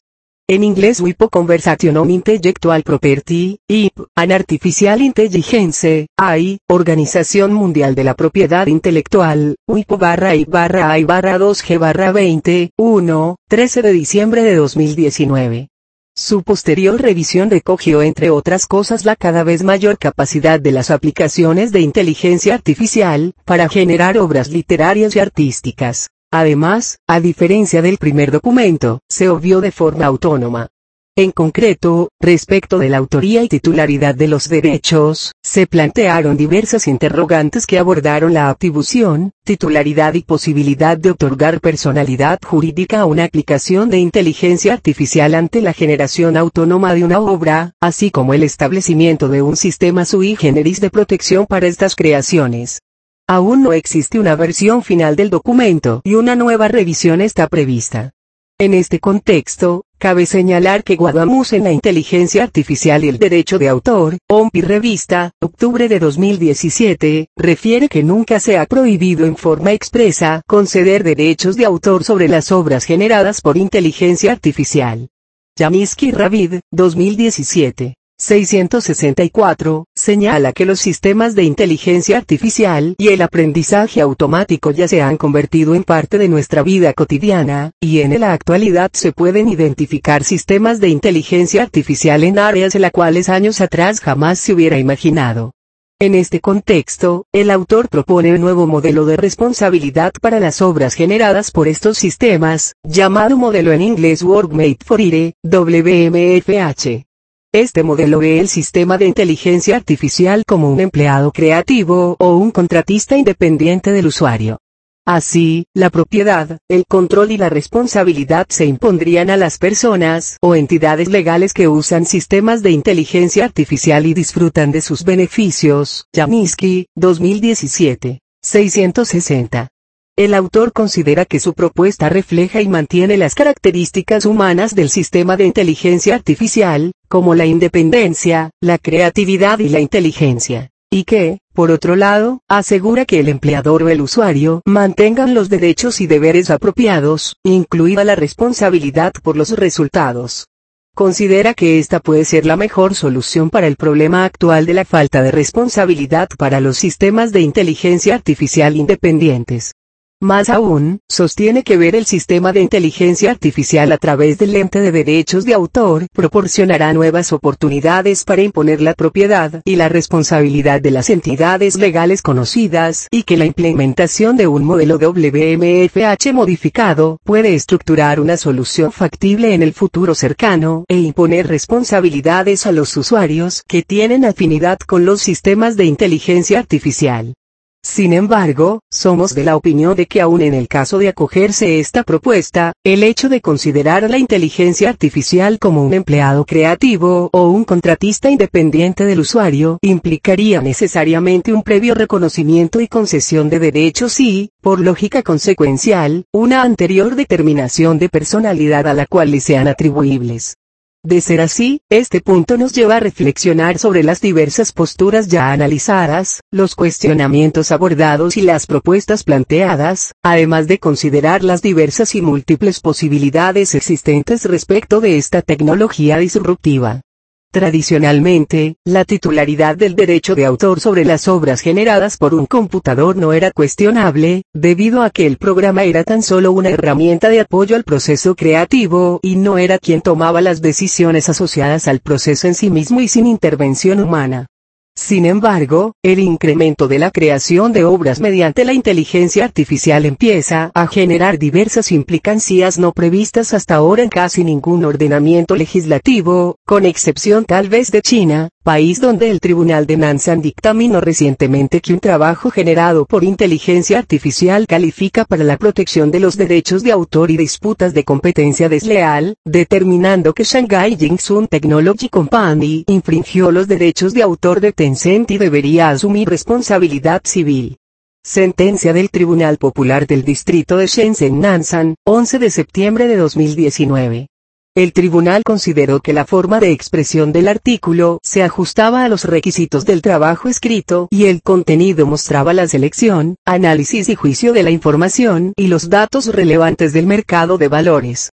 en inglés W I P O Conversation on Intellectual Property, I P, and Artificial Intelligence, A I, Organización Mundial de la Propiedad Intelectual, W I P O barra I barra I barra dos G barra veinte, uno, trece de diciembre de dos mil diecinueve. Su posterior revisión recogió entre otras cosas la cada vez mayor capacidad de las aplicaciones de inteligencia artificial, para generar obras literarias y artísticas. Además, a diferencia del primer documento, se obvió de forma autónoma. En concreto, respecto de la autoría y titularidad de los derechos, se plantearon diversas interrogantes que abordaron la atribución, titularidad y posibilidad de otorgar personalidad jurídica a una aplicación de inteligencia artificial ante la generación autónoma de una obra, así como el establecimiento de un sistema sui generis de protección para estas creaciones. Aún no existe una versión final del documento y una nueva revisión está prevista. En este contexto, cabe señalar que Guadamus en la inteligencia artificial y el derecho de autor, O M P I Revista, octubre de dos mil diecisiete, refiere que nunca se ha prohibido en forma expresa conceder derechos de autor sobre las obras generadas por inteligencia artificial. Yamirsky Ravid, dos mil diecisiete. seiscientos sesenta y cuatro, señala que los sistemas de inteligencia artificial y el aprendizaje automático ya se han convertido en parte de nuestra vida cotidiana, y en la actualidad se pueden identificar sistemas de inteligencia artificial en áreas en las cuales años atrás jamás se hubiera imaginado. En este contexto, el autor propone un nuevo modelo de responsabilidad para las obras generadas por estos sistemas, llamado modelo en inglés Work Made for Hire, W M F H. Este modelo ve el sistema de inteligencia artificial como un empleado creativo o un contratista independiente del usuario. Así, la propiedad, el control y la responsabilidad se impondrían a las personas o entidades legales que usan sistemas de inteligencia artificial y disfrutan de sus beneficios. Yamirsky, dos mil diecisiete. seiscientos sesenta. El autor considera que su propuesta refleja y mantiene las características humanas del sistema de inteligencia artificial, como la independencia, la creatividad y la inteligencia, y que, por otro lado, asegura que el empleador o el usuario mantengan los derechos y deberes apropiados, incluida la responsabilidad por los resultados. Considera que esta puede ser la mejor solución para el problema actual de la falta de responsabilidad para los sistemas de inteligencia artificial independientes. Más aún, sostiene que ver el sistema de inteligencia artificial a través del lente de derechos de autor proporcionará nuevas oportunidades para imponer la propiedad y la responsabilidad de las entidades legales conocidas, y que la implementación de un modelo W M F H modificado puede estructurar una solución factible en el futuro cercano e imponer responsabilidades a los usuarios que tienen afinidad con los sistemas de inteligencia artificial. Sin embargo, somos de la opinión de que aún en el caso de acogerse esta propuesta, el hecho de considerar a la inteligencia artificial como un empleado creativo o un contratista independiente del usuario implicaría necesariamente un previo reconocimiento y concesión de derechos y, por lógica consecuencial, una anterior determinación de personalidad a la cual le sean atribuibles. De ser así, este punto nos lleva a reflexionar sobre las diversas posturas ya analizadas, los cuestionamientos abordados y las propuestas planteadas, además de considerar las diversas y múltiples posibilidades existentes respecto de esta tecnología disruptiva. Tradicionalmente, la titularidad del derecho de autor sobre las obras generadas por un computador no era cuestionable, debido a que el programa era tan solo una herramienta de apoyo al proceso creativo y no era quien tomaba las decisiones asociadas al proceso en sí mismo y sin intervención humana. Sin embargo, el incremento de la creación de obras mediante la inteligencia artificial empieza a generar diversas implicancias no previstas hasta ahora en casi ningún ordenamiento legislativo, con excepción tal vez de China, país donde el Tribunal de Nansan dictaminó recientemente que un trabajo generado por inteligencia artificial califica para la protección de los derechos de autor y disputas de competencia desleal, determinando que Shanghai Jiangsun Technology Company infringió los derechos de autor de Tencent y debería asumir responsabilidad civil. Sentencia del Tribunal Popular del Distrito de Shenzhen Nansan, once de septiembre de dos mil diecinueve. El tribunal consideró que la forma de expresión del artículo se ajustaba a los requisitos del trabajo escrito y el contenido mostraba la selección, análisis y juicio de la información y los datos relevantes del mercado de valores.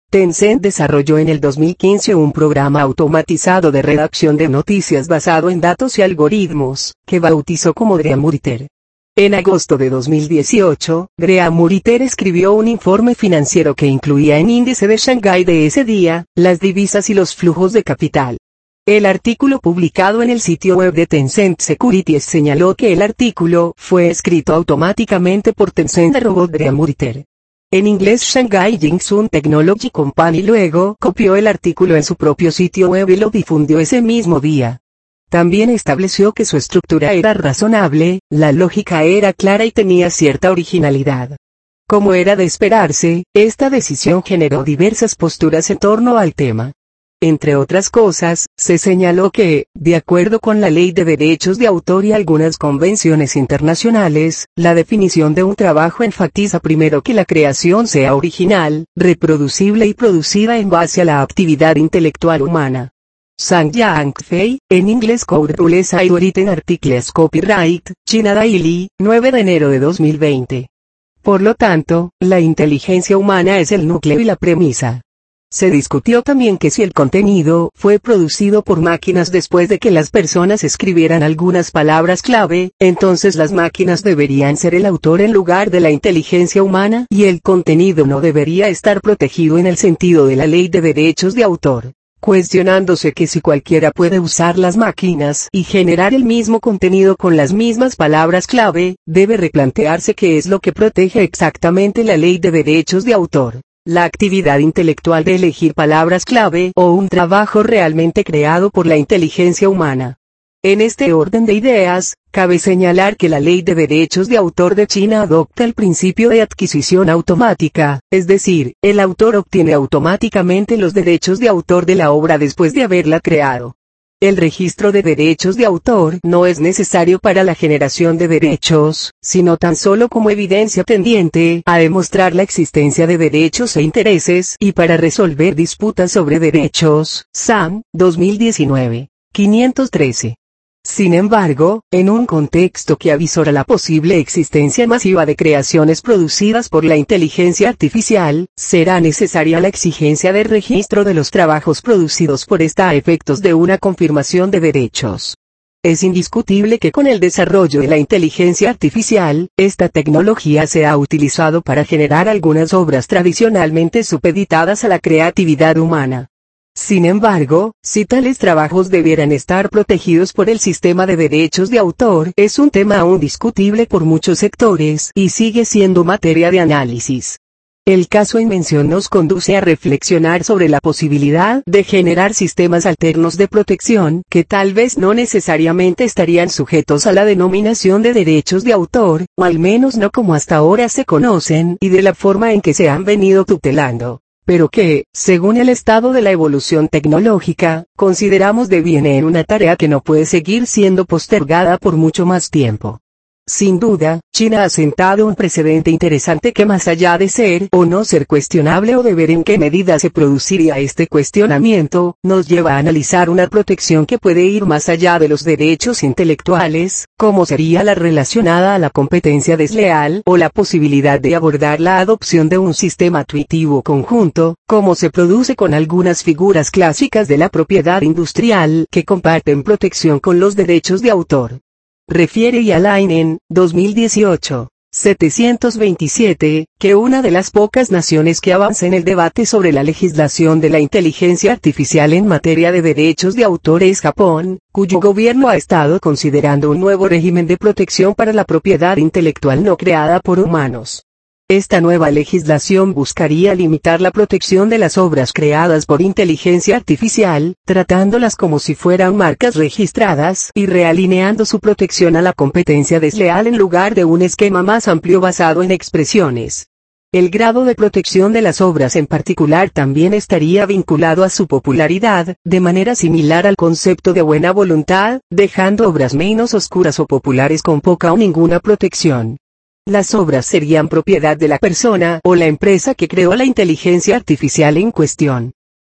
Tencent desarrolló en el dos mil quince un programa automatizado de redacción de noticias basado en datos y algoritmos, que bautizó como Dreamuriter. En agosto de dos mil dieciocho, Dreamuriter escribió un informe financiero que incluía el índice de Shanghái de ese día, las divisas y los flujos de capital. El artículo publicado en el sitio web de Tencent Securities señaló que el artículo fue escrito automáticamente por Tencent Robot Dreamuriter. En inglés Shanghai Jiangsun Technology Company luego copió el artículo en su propio sitio web y lo difundió ese mismo día. También estableció que su estructura era razonable, la lógica era clara y tenía cierta originalidad. Como era de esperarse, esta decisión generó diversas posturas en torno al tema. Entre otras cosas, se señaló que, de acuerdo con la Ley de Derechos de Autor y algunas convenciones internacionales, la definición de un trabajo enfatiza primero que la creación sea original, reproducible y producida en base a la actividad intelectual humana. Zhang Yangfei, en inglés Code Rules and Written Articles Copyright, China Daily, nueve de enero de dos mil veinte. Por lo tanto, la inteligencia humana es el núcleo y la premisa. Se discutió también que si el contenido fue producido por máquinas después de que las personas escribieran algunas palabras clave, entonces las máquinas deberían ser el autor en lugar de la inteligencia humana y el contenido no debería estar protegido en el sentido de la ley de derechos de autor. Cuestionándose que si cualquiera puede usar las máquinas y generar el mismo contenido con las mismas palabras clave, debe replantearse qué es lo que protege exactamente la ley de derechos de autor. La actividad intelectual de elegir palabras clave o un trabajo realmente creado por la inteligencia humana. En este orden de ideas, cabe señalar que la Ley de Derechos de Autor de China adopta el principio de adquisición automática, es decir, el autor obtiene automáticamente los derechos de autor de la obra después de haberla creado. El registro de derechos de autor no es necesario para la generación de derechos, sino tan solo como evidencia tendiente a demostrar la existencia de derechos e intereses y para resolver disputas sobre derechos. S A M, dos mil diecinueve, quinientos trece. Sin embargo, en un contexto que avisora la posible existencia masiva de creaciones producidas por la inteligencia artificial, será necesaria la exigencia de registro de los trabajos producidos por esta a efectos de una confirmación de derechos. Es indiscutible que con el desarrollo de la inteligencia artificial, esta tecnología se ha utilizado para generar algunas obras tradicionalmente supeditadas a la creatividad humana. Sin embargo, si tales trabajos debieran estar protegidos por el sistema de derechos de autor, es un tema aún discutible por muchos sectores y sigue siendo materia de análisis. El caso en mención nos conduce a reflexionar sobre la posibilidad de generar sistemas alternos de protección que tal vez no necesariamente estarían sujetos a la denominación de derechos de autor, o al menos no como hasta ahora se conocen y de la forma en que se han venido tutelando, pero que, según el estado de la evolución tecnológica, consideramos deviene en una tarea que no puede seguir siendo postergada por mucho más tiempo. Sin duda, China ha sentado un precedente interesante que más allá de ser o no ser cuestionable o de ver en qué medida se produciría este cuestionamiento, nos lleva a analizar una protección que puede ir más allá de los derechos intelectuales, como sería la relacionada a la competencia desleal o la posibilidad de abordar la adopción de un sistema tuitivo conjunto, como se produce con algunas figuras clásicas de la propiedad industrial que comparten protección con los derechos de autor. Refiere Yalainen, dos mil dieciocho, setecientos veintisiete, que una de las pocas naciones que avanza en el debate sobre la legislación de la inteligencia artificial en materia de derechos de autor es Japón, cuyo gobierno ha estado considerando un nuevo régimen de protección para la propiedad intelectual no creada por humanos. Esta nueva legislación buscaría limitar la protección de las obras creadas por inteligencia artificial, tratándolas como si fueran marcas registradas y realineando su protección a la competencia desleal en lugar de un esquema más amplio basado en expresiones. El grado de protección de las obras en particular también estaría vinculado a su popularidad, de manera similar al concepto de buena voluntad, dejando obras menos oscuras o populares con poca o ninguna protección. Las obras serían propiedad de la persona o la empresa que creó la inteligencia artificial en cuestión.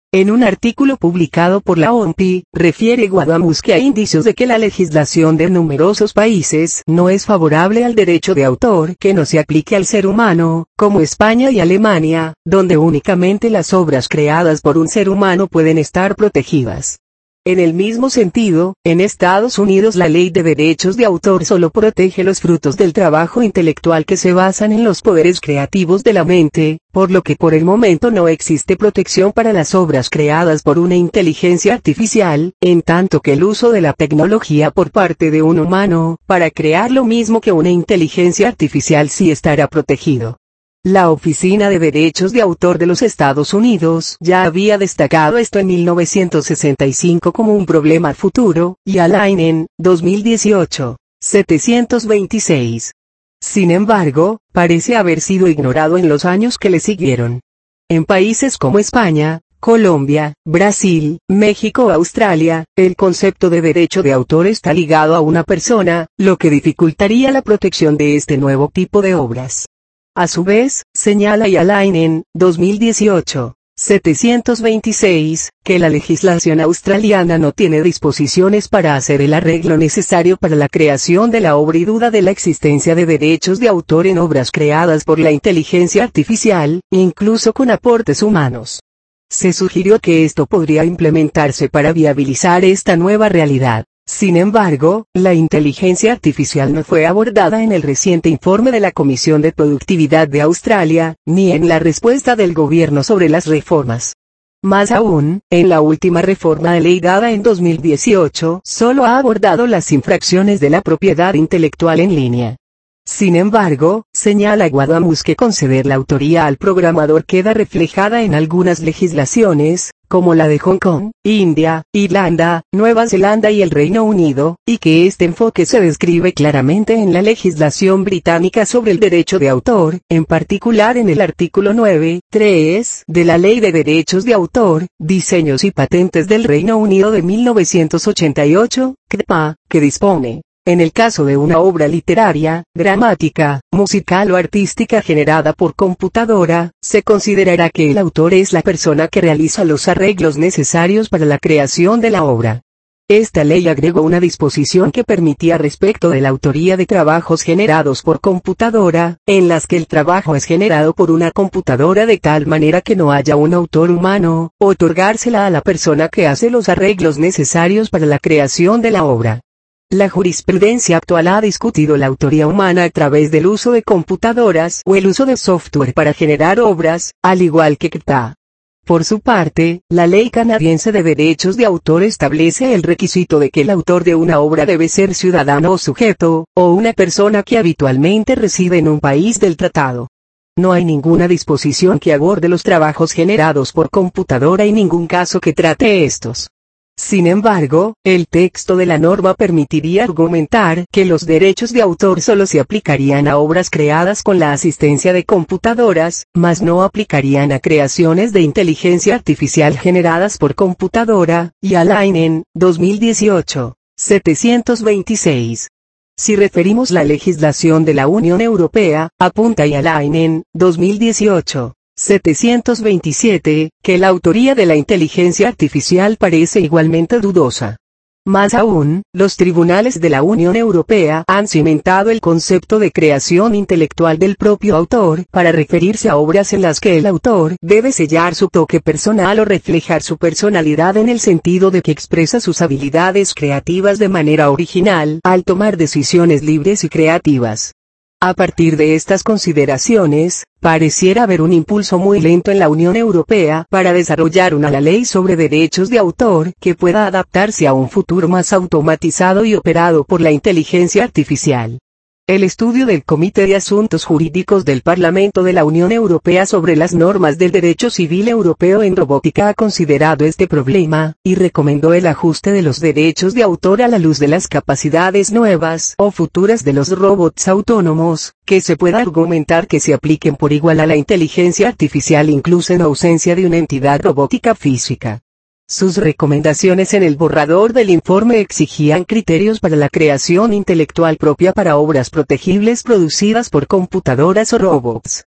En un artículo publicado por la O M P I, refiere Guadamus que hay indicios de que la legislación de numerosos países no es favorable al derecho de autor que no se aplique al ser humano, como España y Alemania, donde únicamente las obras creadas por un ser humano pueden estar protegidas. En el mismo sentido, en Estados Unidos la ley de derechos de autor solo protege los frutos del trabajo intelectual que se basan en los poderes creativos de la mente, por lo que por el momento no existe protección para las obras creadas por una inteligencia artificial, en tanto que el uso de la tecnología por parte de un humano, para crear lo mismo que una inteligencia artificial sí estará protegido. La Oficina de Derechos de Autor de los Estados Unidos ya había destacado esto en mil novecientos sesenta y cinco como un problema futuro, y Alain en dos mil dieciocho, setecientos veintiséis. Sin embargo, parece haber sido ignorado en los años que le siguieron. En países como España, Colombia, Brasil, México o Australia, el concepto de derecho de autor está ligado a una persona, lo que dificultaría la protección de este nuevo tipo de obras. A su vez, señala Alain en dos mil dieciocho, setecientos veintiséis, que la legislación australiana no tiene disposiciones para hacer el arreglo necesario para la creación de la obra y duda de la existencia de derechos de autor en obras creadas por la inteligencia artificial, incluso con aportes humanos. Se sugirió que esto podría implementarse para viabilizar esta nueva realidad. Sin embargo, la inteligencia artificial no fue abordada en el reciente informe de la Comisión de Productividad de Australia, ni en la respuesta del gobierno sobre las reformas. Más aún, en la última reforma de ley dada en dos mil dieciocho, solo ha abordado las infracciones de la propiedad intelectual en línea. Sin embargo, señala Guadamus que conceder la autoría al programador queda reflejada en algunas legislaciones, como la de Hong Kong, India, Irlanda, Nueva Zelanda y el Reino Unido, y que este enfoque se describe claramente en la legislación británica sobre el derecho de autor, en particular en el artículo nueve, tres, de la Ley de Derechos de Autor, Diseños y Patentes del Reino Unido de mil novecientos ochenta y ocho, C R P A, que dispone: en el caso de una obra literaria, dramática, musical o artística generada por computadora, se considerará que el autor es la persona que realiza los arreglos necesarios para la creación de la obra. Esta ley agregó una disposición que permitía respecto de la autoría de trabajos generados por computadora, en las que el trabajo es generado por una computadora de tal manera que no haya un autor humano, otorgársela a la persona que hace los arreglos necesarios para la creación de la obra. La jurisprudencia actual ha discutido la autoría humana a través del uso de computadoras o el uso de software para generar obras, al igual que C R P A. Por su parte, la ley canadiense de derechos de autor establece el requisito de que el autor de una obra debe ser ciudadano o sujeto, o una persona que habitualmente reside en un país del tratado. No hay ninguna disposición que aborde los trabajos generados por computadora y ningún caso que trate estos. Sin embargo, el texto de la norma permitiría argumentar que los derechos de autor solo se aplicarían a obras creadas con la asistencia de computadoras, mas no aplicarían a creaciones de inteligencia artificial generadas por computadora, y Alain en dos mil dieciocho, setecientos veintiséis. Si referimos la legislación de la Unión Europea, apunta y Alain en dos mil dieciocho, setecientos veintisiete, que la autoría de la inteligencia artificial parece igualmente dudosa. Más aún, los tribunales de la Unión Europea han cimentado el concepto de creación intelectual del propio autor para referirse a obras en las que el autor debe sellar su toque personal o reflejar su personalidad en el sentido de que expresa sus habilidades creativas de manera original al tomar decisiones libres y creativas. A partir de estas consideraciones, pareciera haber un impulso muy lento en la Unión Europea para desarrollar una ley sobre derechos de autor que pueda adaptarse a un futuro más automatizado y operado por la inteligencia artificial. El estudio del Comité de Asuntos Jurídicos del Parlamento de la Unión Europea sobre las normas del derecho civil europeo en robótica ha considerado este problema, y recomendó el ajuste de los derechos de autor a la luz de las capacidades nuevas o futuras de los robots autónomos, que se pueda argumentar que se apliquen por igual a la inteligencia artificial incluso en ausencia de una entidad robótica física. Sus recomendaciones en el borrador del informe exigían criterios para la creación intelectual propia para obras protegibles producidas por computadoras o robots.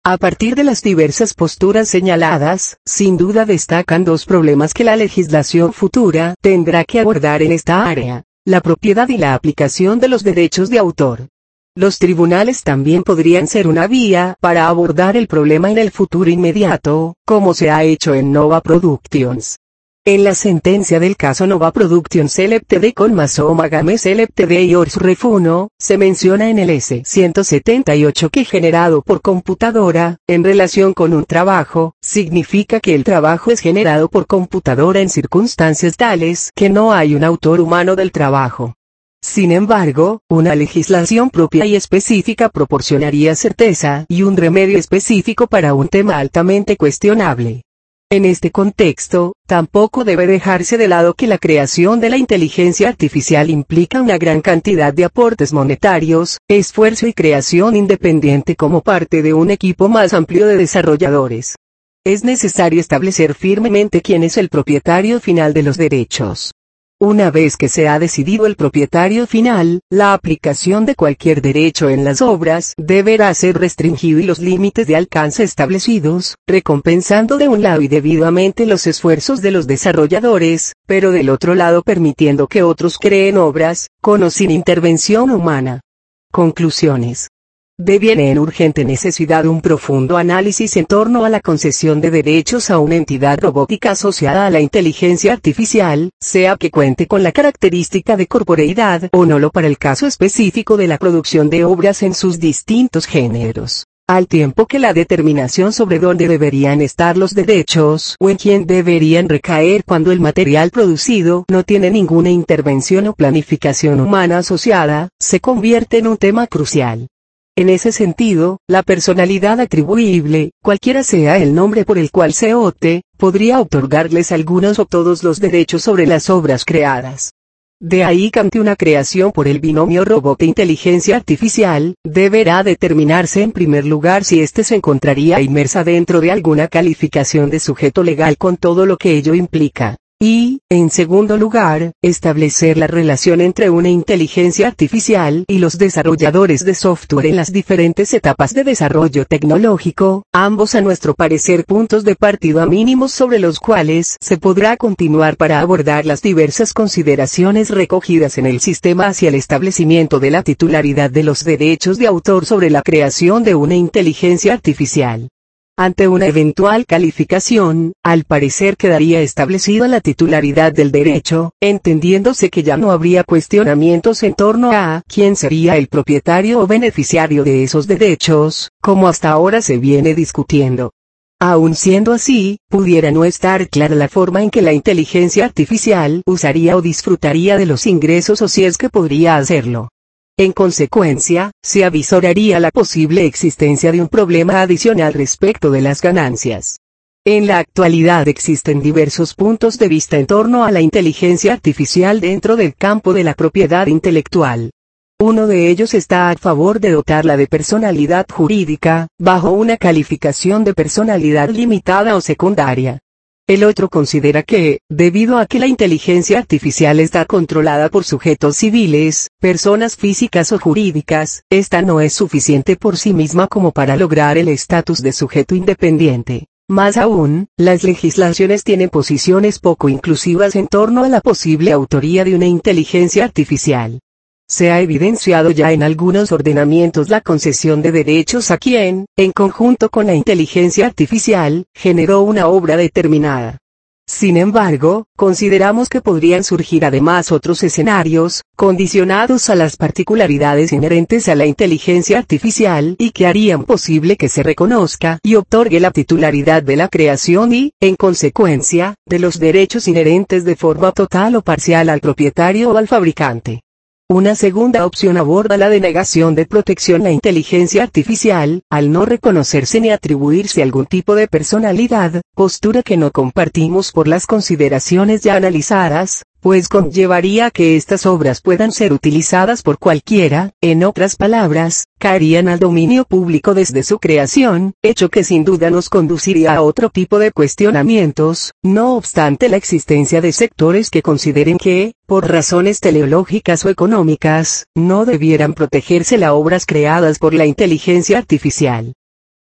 A partir de las diversas posturas señaladas, sin duda destacan dos problemas que la legislación futura tendrá que abordar en esta área: la propiedad y la aplicación de los derechos de autor. Los tribunales también podrían ser una vía para abordar el problema en el futuro inmediato, como se ha hecho en Nova Productions. En la sentencia del caso Nova Productions Ltd con Masoma Games Ltd y Ors Refuno, se menciona en el S ciento setenta y ocho que generado por computadora, en relación con un trabajo, significa que el trabajo es generado por computadora en circunstancias tales que no hay un autor humano del trabajo. Sin embargo, una legislación propia y específica proporcionaría certeza y un remedio específico para un tema altamente cuestionable. En este contexto, tampoco debe dejarse de lado que la creación de la inteligencia artificial implica una gran cantidad de aportes monetarios, esfuerzo y creación independiente como parte de un equipo más amplio de desarrolladores. Es necesario establecer firmemente quién es el propietario final de los derechos. Una vez que se ha decidido el propietario final, la aplicación de cualquier derecho en las obras deberá ser restringido y los límites de alcance establecidos, recompensando de un lado y debidamente los esfuerzos de los desarrolladores, pero del otro lado permitiendo que otros creen obras, con o sin intervención humana. Conclusiones. Deviene en urgente necesidad un profundo análisis en torno a la concesión de derechos a una entidad robótica asociada a la inteligencia artificial, sea que cuente con la característica de corporeidad o no lo para el caso específico de la producción de obras en sus distintos géneros. Al tiempo que la determinación sobre dónde deberían estar los derechos o en quién deberían recaer cuando el material producido no tiene ninguna intervención o planificación humana asociada, se convierte en un tema crucial. En ese sentido, la personalidad atribuible, cualquiera sea el nombre por el cual se opte, podría otorgarles algunos o todos los derechos sobre las obras creadas. De ahí que ante una creación por el binomio robot-inteligencia artificial, deberá determinarse en primer lugar si éste se encontraría inmersa dentro de alguna calificación de sujeto legal con todo lo que ello implica. Y, en segundo lugar, establecer la relación entre una inteligencia artificial y los desarrolladores de software en las diferentes etapas de desarrollo tecnológico, ambos a nuestro parecer puntos de partida mínimos sobre los cuales se podrá continuar para abordar las diversas consideraciones recogidas en el sistema hacia el establecimiento de la titularidad de los derechos de autor sobre la creación de una inteligencia artificial. Ante una eventual calificación, al parecer quedaría establecida la titularidad del derecho, entendiéndose que ya no habría cuestionamientos en torno a quién sería el propietario o beneficiario de esos derechos, como hasta ahora se viene discutiendo. Aun siendo así, pudiera no estar clara la forma en que la inteligencia artificial usaría o disfrutaría de los ingresos o si es que podría hacerlo. En consecuencia, se avisoraría la posible existencia de un problema adicional respecto de las ganancias. En la actualidad existen diversos puntos de vista en torno a la inteligencia artificial dentro del campo de la propiedad intelectual. Uno de ellos está a favor de dotarla de personalidad jurídica, bajo una calificación de personalidad limitada o secundaria. El otro considera que, debido a que la inteligencia artificial está controlada por sujetos civiles, personas físicas o jurídicas, esta no es suficiente por sí misma como para lograr el estatus de sujeto independiente. Más aún, las legislaciones tienen posiciones poco inclusivas en torno a la posible autoría de una inteligencia artificial. Se ha evidenciado ya en algunos ordenamientos la concesión de derechos a quien, en conjunto con la inteligencia artificial, generó una obra determinada. Sin embargo, consideramos que podrían surgir además otros escenarios, condicionados a las particularidades inherentes a la inteligencia artificial y que harían posible que se reconozca y otorgue la titularidad de la creación y, en consecuencia, de los derechos inherentes de forma total o parcial al propietario o al fabricante. Una segunda opción aborda la denegación de protección a la inteligencia artificial, al no reconocerse ni atribuirse algún tipo de personalidad, postura que no compartimos por las consideraciones ya analizadas, pues conllevaría que estas obras puedan ser utilizadas por cualquiera, en otras palabras, caerían al dominio público desde su creación, hecho que sin duda nos conduciría a otro tipo de cuestionamientos, no obstante la existencia de sectores que consideren que, por razones teleológicas o económicas, no debieran protegerse las obras creadas por la inteligencia artificial.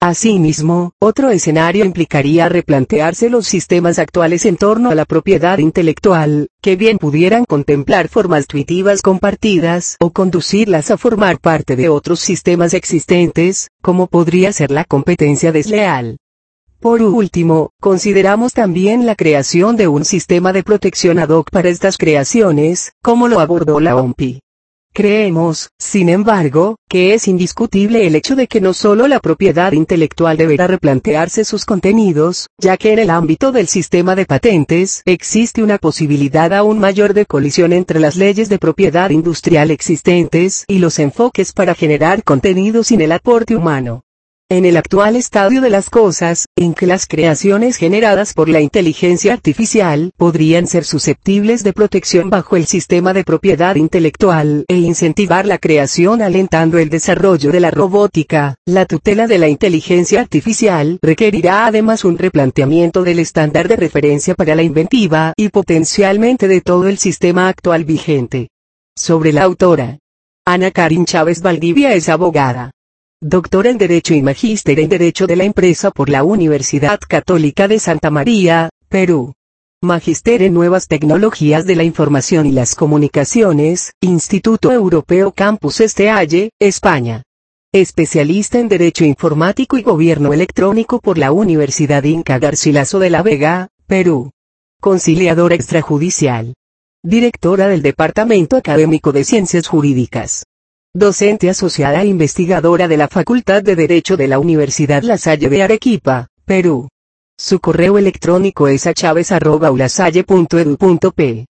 Asimismo, otro escenario implicaría replantearse los sistemas actuales en torno a la propiedad intelectual, que bien pudieran contemplar formas intuitivas compartidas o conducirlas a formar parte de otros sistemas existentes, como podría ser la competencia desleal. Por último, consideramos también la creación de un sistema de protección ad hoc para estas creaciones, como lo abordó la O M P I. Creemos, sin embargo, que es indiscutible el hecho de que no solo la propiedad intelectual deberá replantearse sus contenidos, ya que en el ámbito del sistema de patentes existe una posibilidad aún mayor de colisión entre las leyes de propiedad industrial existentes y los enfoques para generar contenidos sin el aporte humano. En el actual estadio de las cosas, en que las creaciones generadas por la inteligencia artificial podrían ser susceptibles de protección bajo el sistema de propiedad intelectual e incentivar la creación alentando el desarrollo de la robótica, la tutela de la inteligencia artificial requerirá además un replanteamiento del estándar de referencia para la inventiva y potencialmente de todo el sistema actual vigente. Sobre la autora. Ana Karin Chávez Valdivia es abogada. Doctora en Derecho y Magíster en Derecho de la Empresa por la Universidad Católica de Santa María, Perú. Magíster en Nuevas Tecnologías de la Información y las Comunicaciones, Instituto Europeo Campus Estealle, España. Especialista en Derecho Informático y Gobierno Electrónico por la Universidad Inca Garcilaso de la Vega, Perú. Conciliadora extrajudicial. Directora del Departamento Académico de Ciencias Jurídicas. Docente asociada e investigadora de la Facultad de Derecho de la Universidad La Salle de Arequipa, Perú. Su correo electrónico es a chaves arroba ulasalle punto edu punto pe.